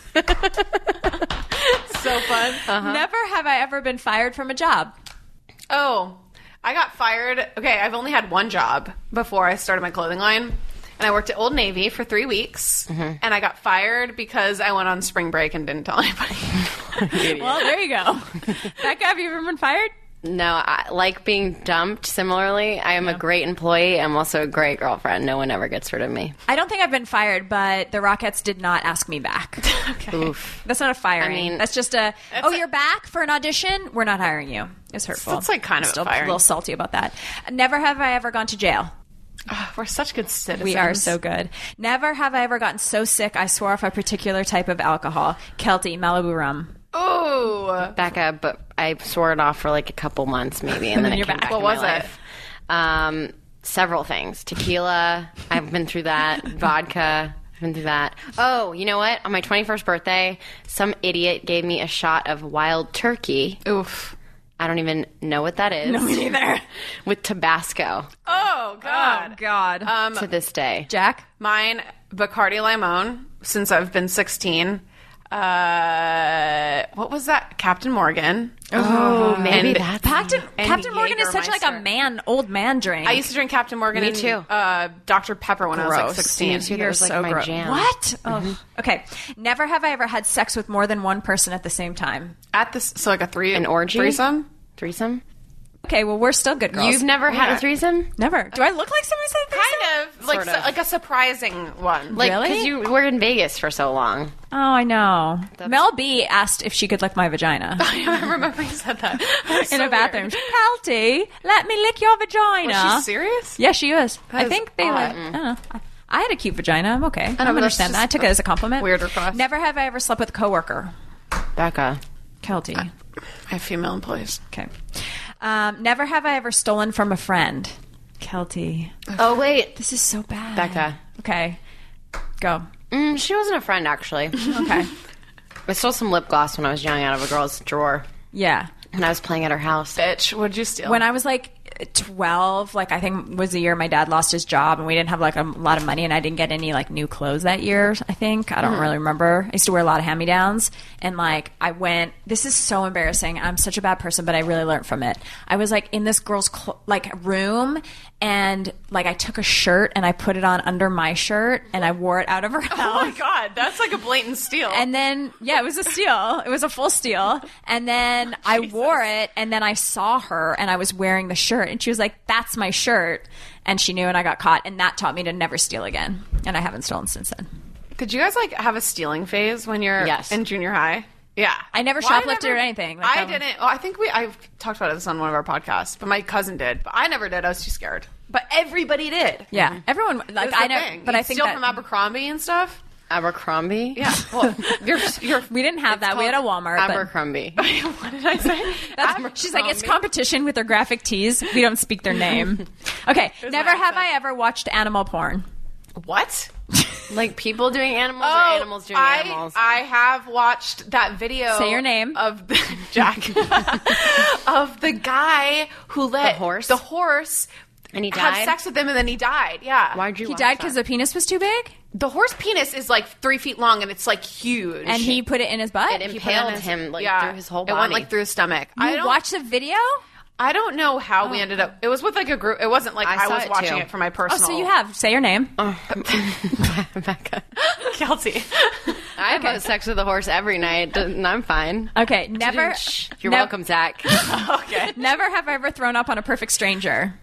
so fun. Never have I ever been fired from a job. Oh, I got fired. Okay, I've only had one job before I started my clothing line. And I worked at Old Navy for three weeks. And I got fired because I went on spring break and didn't tell anybody. Well, there you go. Becca, have you ever been fired? No, I like being dumped. Similarly, I am a great employee. I'm also a great girlfriend. No one ever gets rid of me. I don't think I've been fired, but the Rockettes did not ask me back. Oof. That's not a firing. I mean- that's just a, oh, you're back for an audition? We're not hiring you. It's hurtful. That's like kind of a Still firing. a little salty about that. Never have I ever gone to jail. Oh, we're such good citizens. We are so good. Never have I ever gotten so sick I swore off a particular type of alcohol. Kelty, Malibu rum. Ooh. Becca, but I swore it off for like a couple months maybe, and then then it you're came back. back. What in my was it? life. Um, several things. Tequila. I've been through that. Vodka. I've been through that. Oh, you know what? On my twenty-first birthday, some idiot gave me a shot of wild turkey. Oof. I don't even know what that is. No, me neither. With Tabasco Oh, God. Oh, God. Um, to this day. Jack? Mine, Bacardi Limon, since I've been sixteen. Uh, what was that? Captain Morgan. Oh, maybe And- that's Captain, And Captain Morgan is such like a Jägermeister. man, old man drink. I used to drink Captain Morgan Me and too. Uh, Doctor Pepper when I was like Gross. sixteen. Me too. That You're was, like, so my gross. jam. What? Oh. Okay. Never have I ever had sex with more than one person at the same time. At this, so like a three, An orgy? threesome. Threesome? Okay, well, we're still good girls. You've never had a threesome? Never. Do I look like somebody said threesome? Kind of. Like, Sort of. so- like a surprising one. Like, Really? because you were in Vegas for so long. Oh, I know. Mel B asked if she could lick my vagina I remember you said that. That's in so a bathroom. weird. Kelty, let me lick your vagina. Was she serious? Yeah, she was. That I is think they odd. like, I don't know. I- I had a cute vagina. I'm okay. I know, don't but that's understand that. I just took it as a compliment. weird request. Never have I ever slept with a coworker. Becca. Kelty. I have female employees. Okay. Um, never have I ever stolen from a friend. Kelty. Oh, wait. This is so bad. Becca. Okay. Go. Mm, she wasn't a friend, actually. Okay. I stole some lip gloss when I was young out of a girl's drawer Yeah. when I was playing at her house. Bitch, what'd you steal? When I was like twelve, like I think was the year my dad lost his job and we didn't have like a lot of money and I didn't get any like new clothes that year, I think. I don't Mm. really remember. I used to wear a lot of hand-me-downs and like I went, this is so embarrassing. I'm such a bad person, but I really learned from it. I was like in this girl's cl- like room and like I took a shirt and I put it on under my shirt and I wore it out of her house. oh my god, that's like a blatant steal. And then, yeah, it was a steal. It was a full steal. And then I wore it, and then I saw her, and I was wearing the shirt, and she was like, "That's my shirt." And she knew, and I got caught, and that taught me to never steal again. And I haven't stolen since then. Did you guys like have a stealing phase when you're Yes. in junior high? Yeah, I never Well, I shoplifted never- or anything. Like, I I- didn't. Oh, I think we. I talked about this on one of our podcasts, but my cousin did. But I never did. I was too scared. But everybody did. Yeah, everyone It like was I the never, thing. but You'd I think steal that from Abercrombie and stuff. Abercrombie? Yeah. Well, you're, you're, we didn't have that. We had a Walmart. but- Abercrombie. what did I say? That's, she's like, it's Abercrombie. competition with their graphic tees. We don't speak their name. Okay, Here's never my have accent. I ever watched animal porn. What? Like people doing animals or Oh, animals doing I, animals? I have watched that video. Say your name. Of the, Jack. of the guy who let The horse? the horse And he have died? sex with him and then he died. Yeah. Why'd you He watch died that? because the penis was too big, The horse penis is like three feet long and it's like huge. and he put it in his butt. It He put it in impaled his- him like yeah, through his whole It body. went like through his stomach. I You don't watched the video? I don't know how we ended up. It was with like a group. It wasn't like I I, saw was it, watching too. it for my Oh, personal. so you have. Say your name. Becca. Kelsey. I have sex with a horse every night, and I'm fine. Okay, never. Shh. You're nev- welcome, Zach. Okay. Never have I ever thrown up on a perfect stranger.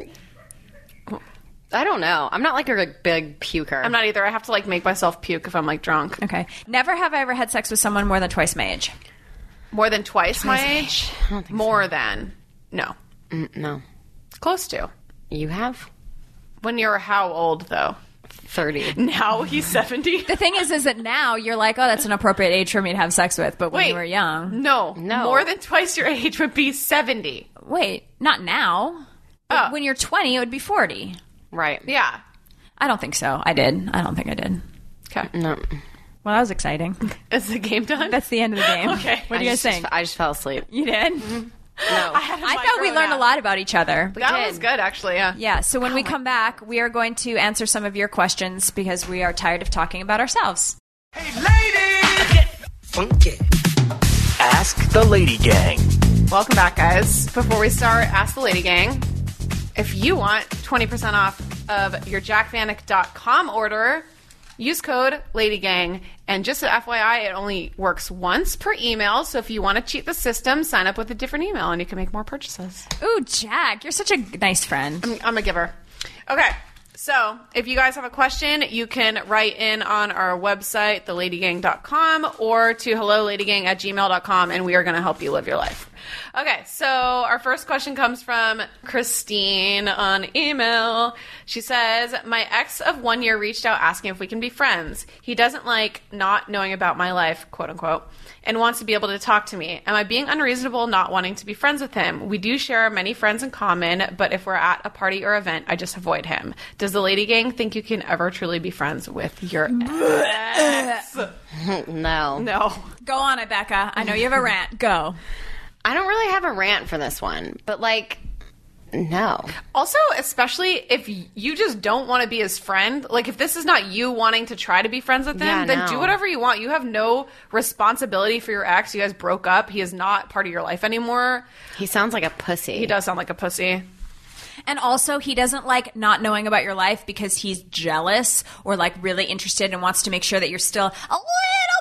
I don't know. I'm not like a big puker. I'm not either. I have to like make myself puke if I'm like drunk. Okay. Never have I ever had sex with someone more than twice my age. More than twice my age. More than. No. Mm, no. Close to. You have? When you're how old though? thirty. Now he's seventy. The thing is, is that now you're like, oh, that's an appropriate age for me to have sex with. But when Wait. you were young, No. No. More than twice your age would be seventy. wait, not now. But Oh. when you're twenty, it would be forty. Right. Yeah. I don't think so. I did. I don't think I did. Okay. No. Well, that was exciting. Is the game done? That's the end of the game. Okay. What do I you guys just, think? I just fell asleep. You did? No. I, had a I thought we micro learned a nap. lot about each other. That did. was good, actually. Yeah. Yeah, so when we come back, we are going to answer some of your questions because we are tired of talking about ourselves. Hey, ladies! Get funky. Ask the Lady Gang. Welcome back, guys. Before we start, Ask the Lady Gang. If you want twenty percent off of your jack vanek dot com order, use code LADYGANG. And just an F Y I, it only works once per email. So if you want to cheat the system, sign up with a different email and you can make more purchases. Ooh, Jack, you're such a nice friend. I'm, I'm a giver. Okay. So if you guys have a question, you can write in on our website, the lady gang dot com, or to hello lady gang at gmail dot com, and we are going to help you live your life. Okay, so our first question comes from Christine on email. She says, my ex of one year reached out asking if we can be friends. He doesn't like not knowing about my life, quote unquote, and wants to be able to talk to me. Am I being unreasonable not wanting to be friends with him? We do share many friends in common, but if we're at a party or event, I just avoid him. Does the Lady Gang think you can ever truly be friends with your ex? No. No. Go on, Rebecca. I know you have a rant. Go. I don't really have a rant for this one, but like, no. Also, especially if you just don't want to be his friend, like if this is not you wanting to try to be friends with him, Yeah, then no. do whatever you want. You have no responsibility for your ex. You guys broke up. He is not part of your life anymore. He sounds like a pussy. He does sound like a pussy. And also, he doesn't like not knowing about your life because he's jealous or like really interested and wants to make sure that you're still a little bit in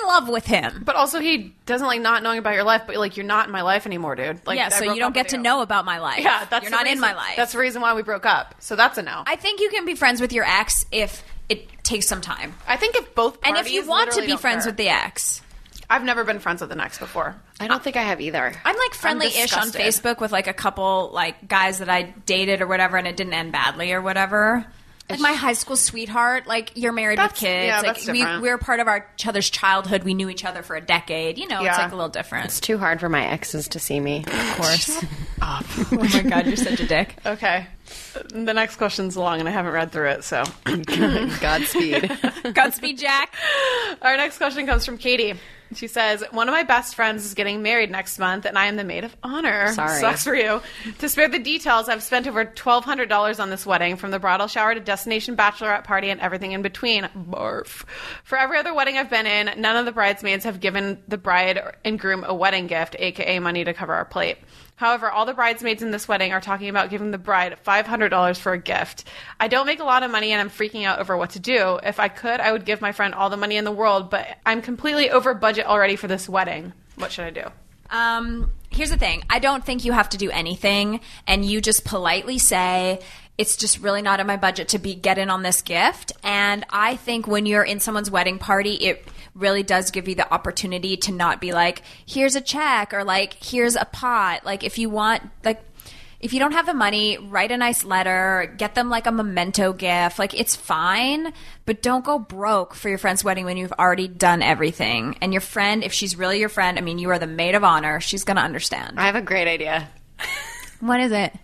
in love with him. But also, he doesn't like not knowing about your life, but like, you're not in my life anymore, dude. Like, yeah, I so broke you don't up get with to you. know about my life. Yeah, that's You're the not reason, in my life. That's the reason why we broke up. So that's a no. I think you can be friends with your ex if it takes some time. I think if both And parties if you want to literally be don't friends care. with the ex. I've never been friends with an ex before. I don't think I have either. I'm like friendly-ish on disgusted. Facebook with like a couple like guys that I dated or whatever, and it didn't end badly or whatever. Like my high school sweetheart, like you're married That's- with kids. yeah, like that's we different. we're part of our each other's childhood. We knew each other for a decade. You know, it's Yeah. like a little different. It's too hard for my exes to see me. Of course. Oh my god, you're such a dick. Okay. The next question's long, and I haven't read through it, so. Godspeed. Godspeed, Jack. Our next question comes from Katie. She says, one of my best friends is getting married next month, and I am the maid of honor. Sorry. Sucks for you. To spare the details, I've spent over twelve hundred dollars on this wedding, from the bridal shower to destination bachelorette party and everything in between. Barf. For every other wedding I've been in, none of the bridesmaids have given the bride and groom a wedding gift, aka money to cover our plate. However, all the bridesmaids in this wedding are talking about giving the bride five hundred dollars for a gift. I don't make a lot of money, and I'm freaking out over what to do. If I could, I would give my friend all the money in the world, but I'm completely over budget already for this wedding. What should I do? Um, here's the thing. I don't think you have to do anything, and you just politely say, it's just really not in my budget to be get in on this gift. And I think when you're in someone's wedding party, it really does give you the opportunity to not be like, here's a check, or like, here's a pot. Like, if you want, like, if you don't have the money, write a nice letter, get them like a memento gift. Like, it's fine, but don't go broke for your friend's wedding when you've already done everything. And your friend, if she's really your friend, I mean, you are the maid of honor, she's going to understand. I have a great idea. What is it?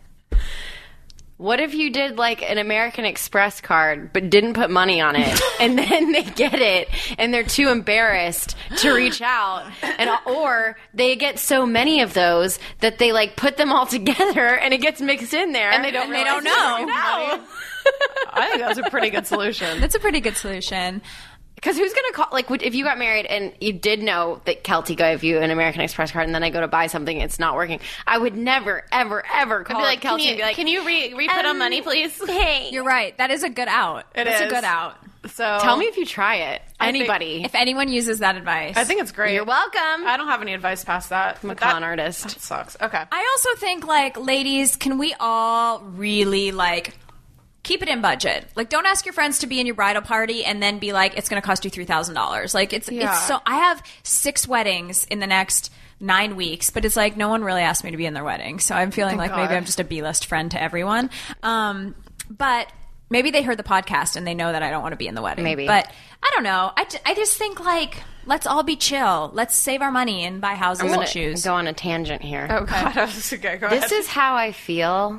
What if you did like an American Express card but didn't put money on it, and then they get it and they're too embarrassed to reach out, and or they get so many of those that they like put them all together and it gets mixed in there And they don't, And they don't realize know. they're money. I think that's a pretty good solution. That's a pretty good solution. Because who's going to call, like, would, if you got married and you did know that Kelty gave you an American Express card and then I go to buy something and it's not working, I would never, ever, ever call I'd be like, Kelty can you, and be like, can you re- re-put um, on money, please? hey. You're right. That is a good out. It That's is. a good out. So Tell me if you try it. I think- Anybody. If anyone uses that advice. I think it's great. You're welcome. I don't have any advice past that. I'm a but that- con artist. That sucks. Okay. I also think, like, ladies, can we all really, like, keep it in budget? Like, don't ask your friends to be in your bridal party and then be like, it's going to cost you three thousand dollars. Like, it's, Yeah. it's so, I have six weddings in the next nine weeks, but it's like, no one really asked me to be in their wedding. So I'm feeling like maybe God. I'm just a B-list friend to everyone. Um, but maybe they heard the podcast and they know that I don't want to be in the wedding. Maybe. But I don't know. I, ju- I just think, like, let's all be chill. Let's save our money and buy houses I'm and going shoes. to go on a tangent here. Oh, God. Okay, go This ahead. is how I feel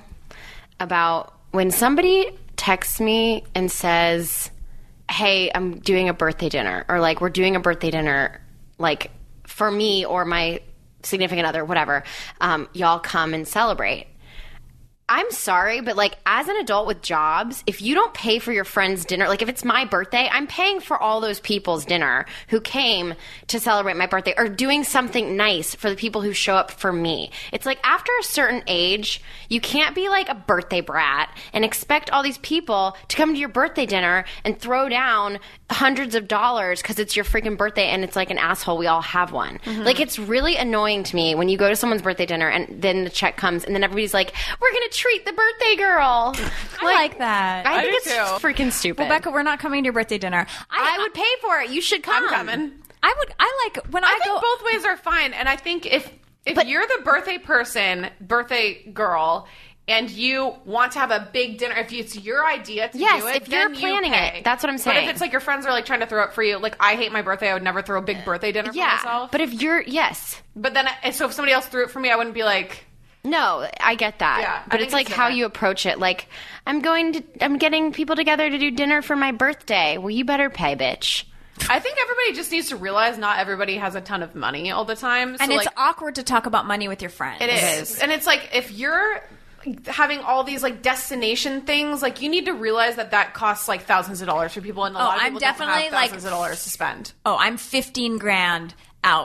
about when somebody texts me and says, hey, I'm doing a birthday dinner, or like, we're doing a birthday dinner, like, for me or my significant other, whatever. Um, y'all come and celebrate. I'm sorry, but like, as an adult with jobs, if you don't pay for your friend's dinner, like if it's my birthday, I'm paying for all those people's dinner who came to celebrate my birthday, or doing something nice for the people who show up for me. It's like, after a certain age, you can't be like a birthday brat and expect all these people to come to your birthday dinner and throw down hundreds of dollars because it's your freaking birthday and it's like an asshole. We all have one. Like, it's really annoying to me when you go to someone's birthday dinner and then the check comes and then everybody's like, we're going to treat the birthday girl. I like that. I I think do it's too. freaking stupid. Well, Becca, we're not coming to your birthday dinner. I would pay for it. You should come. I'm coming. I would. I like when I, I think go. both ways are fine. And I think if if But- you're the birthday person, birthday girl, and you want to have a big dinner, if it's your idea to Yes, do it, if you're then you planning pay. it. That's what I'm But saying. if it's like your friends are like trying to throw it for you, like I hate my birthday, I would never throw a big birthday dinner for Yeah, myself. but if you're yes, But then, I, so if somebody else threw it for me, I wouldn't be like, no, I get that. Yeah, I but think it's like it's how different. you approach it. Like, I'm going to, I'm getting people together to do dinner for my birthday. Well, you better pay, bitch. I think everybody just needs to realize not everybody has a ton of money all the time. So and it's like, awkward to talk about money with your friends. It is. And it's like, if you're having all these like destination things, like you need to realize that that costs like thousands of dollars for people, and a Oh, lot of I'm people don't definitely, have like, thousands of dollars to spend. Oh, I'm fifteen grand out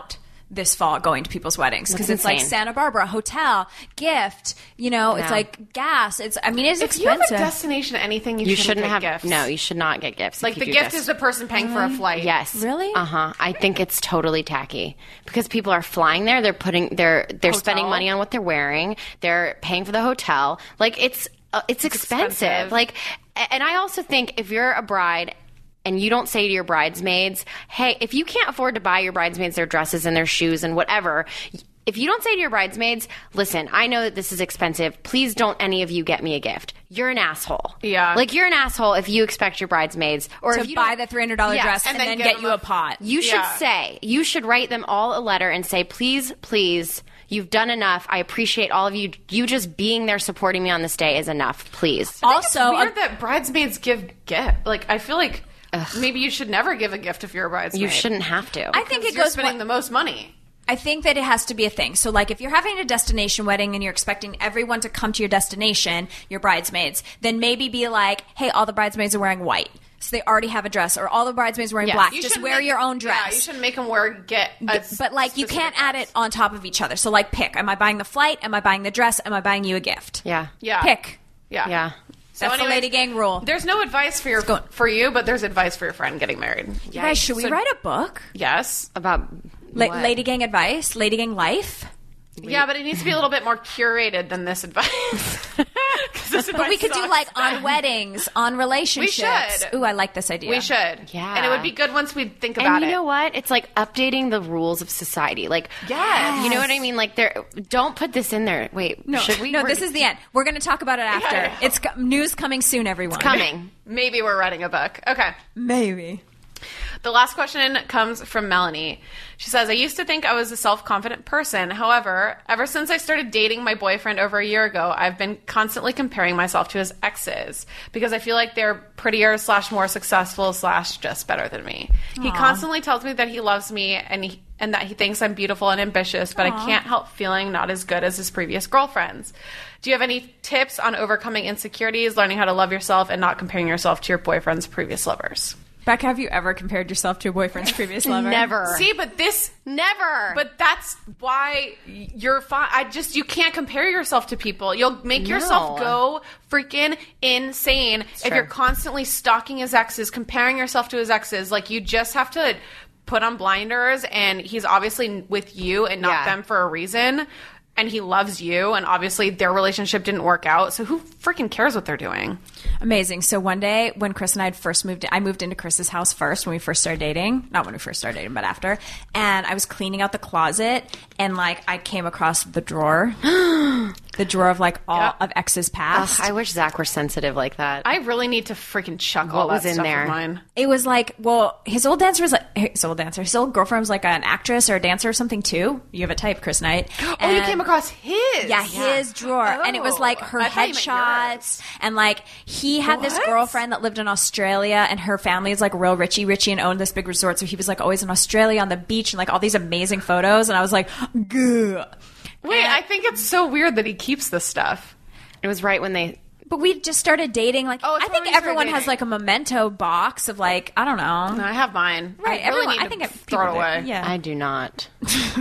this fall going to people's weddings because That's it's like insane. Santa Barbara hotel, gift, you know, it's No. like gas. It's I mean, it's If you have expensive. a destination, anything, you, You shouldn't, shouldn't get have. gifts. No, you should not get gifts. Like if the you do gift this. is the person paying for a flight. Yes. Really? Uh huh. I think it's totally tacky because people are flying there. They're putting. They're they're Hotel. spending money on what they're wearing. They're paying for the hotel. Like it's uh, it's, expensive. expensive. Like, a- and I also think if you're a bride. And you don't say to your bridesmaids, hey, if you can't afford to buy your bridesmaids their dresses and their shoes and whatever, if you don't say to your bridesmaids, listen, I know that this is expensive. Please don't any of you get me a gift. You're an asshole. Yeah. Like, you're an asshole if you expect your bridesmaids or to if you buy don't- the three hundred dollars Yes, dress and and, then then give get them you a- a pot. You should Yeah. say, you should write them all a letter and say, please, please, you've done enough. I appreciate all of you. You just being there supporting me on this day is enough. Please. Also, It's weird a- that bridesmaids give gift. Like, I feel like maybe you should never give a gift if you're a bridesmaid. You shouldn't have to. I think Because it you're goes spending one- the most money. I think that it has to be a thing. So, like, if you're having a destination wedding and you're expecting everyone to come to your destination, your bridesmaids, then maybe be like, hey, all the bridesmaids are wearing white. So they already have a dress, or all the bridesmaids are wearing Yes. black. You Just should wear make- your own dress. Yeah, you should make them wear get. A But, like, you specific can't add dress. it on top of each other. So, like, pick. Am I buying the flight? Am I buying the dress? Am I buying you a gift? yeah. Yeah. Pick. Yeah. Yeah. So That's the anyways, Lady Gang rule. There's no advice for your go. for you, but there's advice for your friend getting married. You guys, should we So- write a book? Yes. About La- what? Lady Gang advice? Lady Gang life? Yeah, but it needs to be a little bit more curated than this advice. 'Cause this But advice we could do sucks. like on weddings, on relationships. should. Ooh, I like this idea. We should. Yeah. And it would be good once we think And about you it. know what? It's like updating the rules of society. Like, Yes. you know what I mean? Like, there. Don't put this in there. Wait, No, should we? no, We're- this is the end. We're going to talk about it after. Yeah. It's co- news coming soon, everyone. coming. Maybe we're writing a book. Okay. Maybe. The last question comes from Melanie. She says, I used to think I was a self-confident person. However, ever since I started dating my boyfriend over a year ago, I've been constantly comparing myself to his exes because I feel like they're prettier slash more successful slash just better than me. He constantly tells me that he loves me and he, and that he thinks I'm beautiful and ambitious, but I can't help feeling not as good as his previous girlfriends. Do you have any tips on overcoming insecurities, learning how to love yourself, and not comparing yourself to your boyfriend's previous lovers? Becca, have you ever compared yourself to a boyfriend's previous lover? Never. See, but this Never. But that's why you're fine. I just, you can't compare yourself to people. You'll make No. yourself go freaking insane if true. you're constantly stalking his exes, comparing yourself to his exes. Like, you just have to put on blinders, and he's obviously with you and not Yeah. them for a reason. And he loves you, and obviously their relationship didn't work out. So who freaking cares what they're doing? Amazing. So one day when Chris and I had first moved, I moved into Chris's house first when we first started dating. Not when we first started dating, but after. And I was cleaning out the closet, and like I came across the drawer, the drawer of like all Yeah. of ex's Ugh, past. I wish Zach were sensitive like that. I really need to freaking chuck all What was that in stuff there? of mine. It was like, well, his old dancer was like his old dancer. His old girlfriend was like an actress or a dancer or something too. You have a type, Chris Knight. Oh, you And- came across his. Yeah, his drawer. And it was like her Oh, I thought you meant headshots. And like he had this What? girlfriend that lived in Australia, and her family is like real richy richy and owned this big resort. So he was like always in Australia on the beach and like all these amazing photos. And I was like, gah. Wait, And- I think it's so weird that he keeps this stuff. It was right when they. But we just started dating. Like Oh, it's I when think we started everyone has dating. like a memento box of like, I don't know. I have mine. Right, I really everyone- need I to think it- throw it people do. away. Yeah. I do not.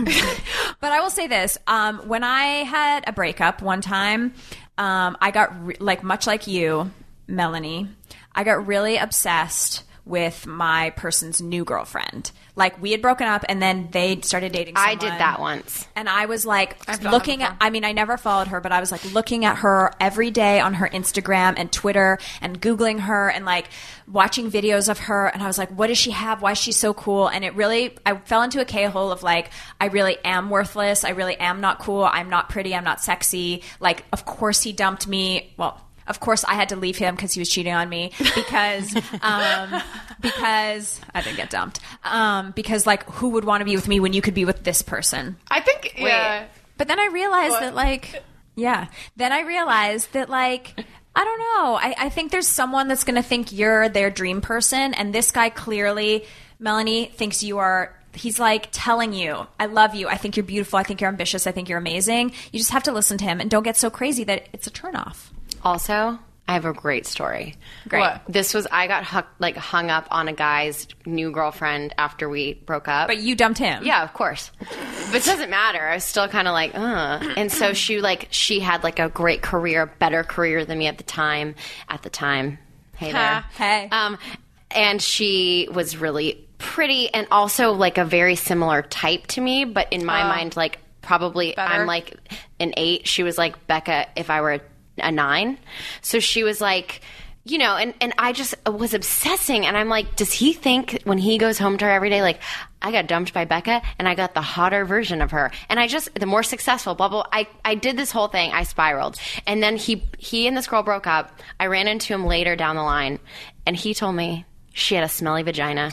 But I will say this: um, when I had a breakup one time, um, I got re- like much like you, Melanie. I got really obsessed with my person's new girlfriend. Like we had broken up, and then they started dating someone. I did that once. And I was like I've done looking that at, I mean, I never followed her, but I was like looking at her every day on her Instagram and Twitter and Googling her and like watching videos of her. And I was like, what does she have? Why is she so cool? And it really, I fell into a K-hole of like, I really am worthless. I really am not cool. I'm not pretty. I'm not sexy. Like, of course he dumped me. Well, of course, I had to leave him because he was cheating on me because, um, because I didn't get dumped. Um, because like, who would want to be with me when you could be with this person? I think, yeah. But then I realized What? that like, yeah, then I realized that like, I don't know. I, I think there's someone that's going to think you're their dream person. And this guy clearly, Melanie, thinks you are. He's like telling you, I love you. I think you're beautiful. I think you're ambitious. I think you're amazing. You just have to listen to him and don't get so crazy that it's a turnoff. Also, I have a great story. Great. What? This was, I got hu- like hung up on a guy's new girlfriend after we broke up. But you dumped him. Yeah, of course. But it doesn't matter. I was still kind of like, uh. And so she like, she had like a great career, better career than me at the time. At the time. Hey there. Hey. Um, and she was really pretty and also like a very similar type to me. But in my Oh. mind, like probably Better. I'm like an eight. She was like Becca if I were a a nine. So she was like, you know, and, and I just was obsessing. And I'm like, does he think when he goes home to her every day, like, I got dumped by Becca and I got the hotter version of her. And I just, the more successful, blah, blah. I, I did this whole thing. I spiraled. And then he, he and this girl broke up. I ran into him later down the line and he told me she had a smelly vagina.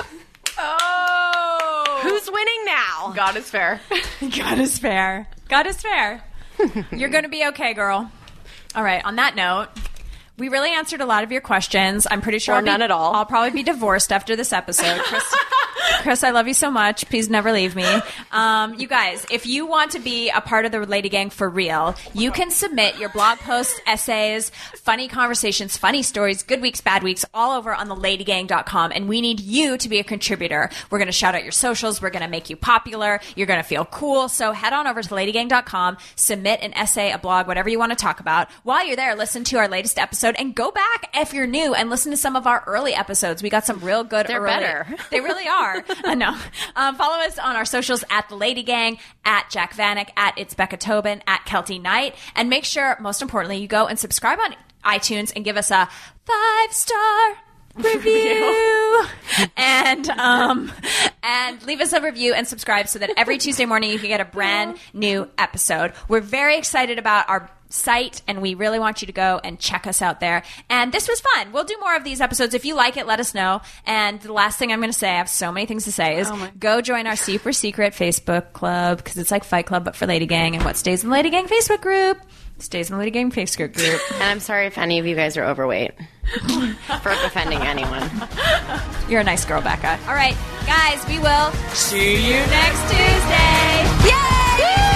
Oh. Who's winning now? God is fair. God is fair. God is fair. You're going to be okay, girl. All right. On that note, we really answered a lot of your questions. I'm pretty sure Or I'll be- none at all. I'll probably be divorced after this episode. Chris, Chris, I love you so much. Please never leave me. Um, you guys, if you want to be a part of the Lady Gang for real, you can submit your blog posts, essays, funny conversations, funny stories, good weeks, bad weeks, all over on the lady gang dot com. And we need you to be a contributor. We're going to shout out your socials. We're going to make you popular. You're going to feel cool. So head on over to lady gang dot com, submit an essay, a blog, whatever you want to talk about. While you're there, listen to our latest episode and go back if you're new and listen to some of our early episodes. We got some real good They're early. better. They really are. I know. Um, follow us on our socials at The Lady Gang, at Jack Vanek, at It's Becca Tobin, at Kelty Knight. And make sure, most importantly, you go and subscribe on iTunes and give us a five-star review and um and leave us a review and subscribe so that every Tuesday morning you can get a brand new episode. We're very excited about our site and we really want you to go and check us out there. And this was fun. We'll do more of these episodes. If you like it, let us know. And the last thing I'm going to say, I have so many things to say, is go join our Super Secret Facebook club because it's like Fight Club but for Lady Gang. And what stays in the Lady Gang Facebook group stays in the Lady Gang Facebook group. And I'm sorry if any of you guys are overweight for offending anyone. You're a nice girl, Becca. All right, guys, we will see you next Tuesday. Yay!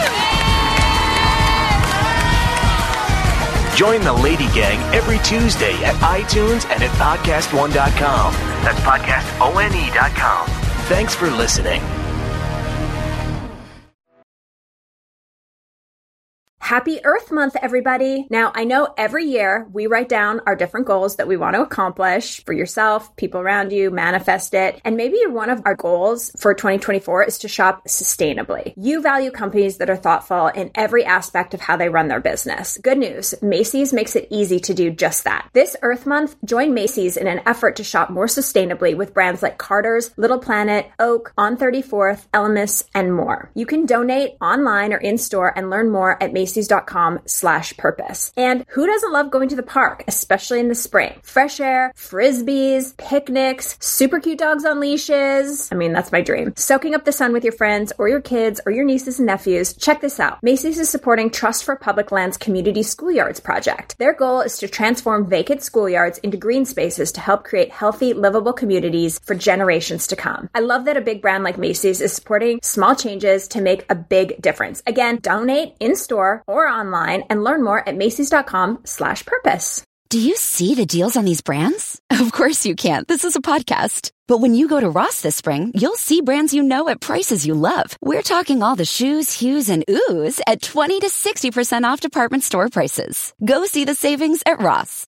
Join the Lady Gang every Tuesday at iTunes and at podcast one dot com. That's podcast one dot com. Thanks for listening. Happy Earth Month, everybody. Now, I know every year we write down our different goals that we want to accomplish for yourself, people around you, manifest it. And maybe one of our goals for twenty twenty-four is to shop sustainably. You value companies that are thoughtful in every aspect of how they run their business. Good news, Macy's makes it easy to do just that. This Earth Month, join Macy's in an effort to shop more sustainably with brands like Carter's, Little Planet, Oak, On thirty-fourth, Elemis, and more. You can donate online or in-store and learn more at Macy's dot com slash purpose. And who doesn't love going to the park, especially in the spring? Fresh air, frisbees, picnics, super cute dogs on leashes. I mean, that's my dream. Soaking up the sun with your friends or your kids or your nieces and nephews. Check this out. Macy's is supporting Trust for Public Lands Community Schoolyards project. Their goal is to transform vacant schoolyards into green spaces to help create healthy, livable communities for generations to come. I love that a big brand like Macy's is supporting small changes to make a big difference. Again, donate in-store or online and learn more at Macy's dot com slash purpose. Do you see the deals on these brands? Of course you can. This is a podcast. But when you go to Ross this spring, you'll see brands you know at prices you love. We're talking all the shoes, hues, and oohs at twenty to sixty percent off department store prices. Go see the savings at Ross.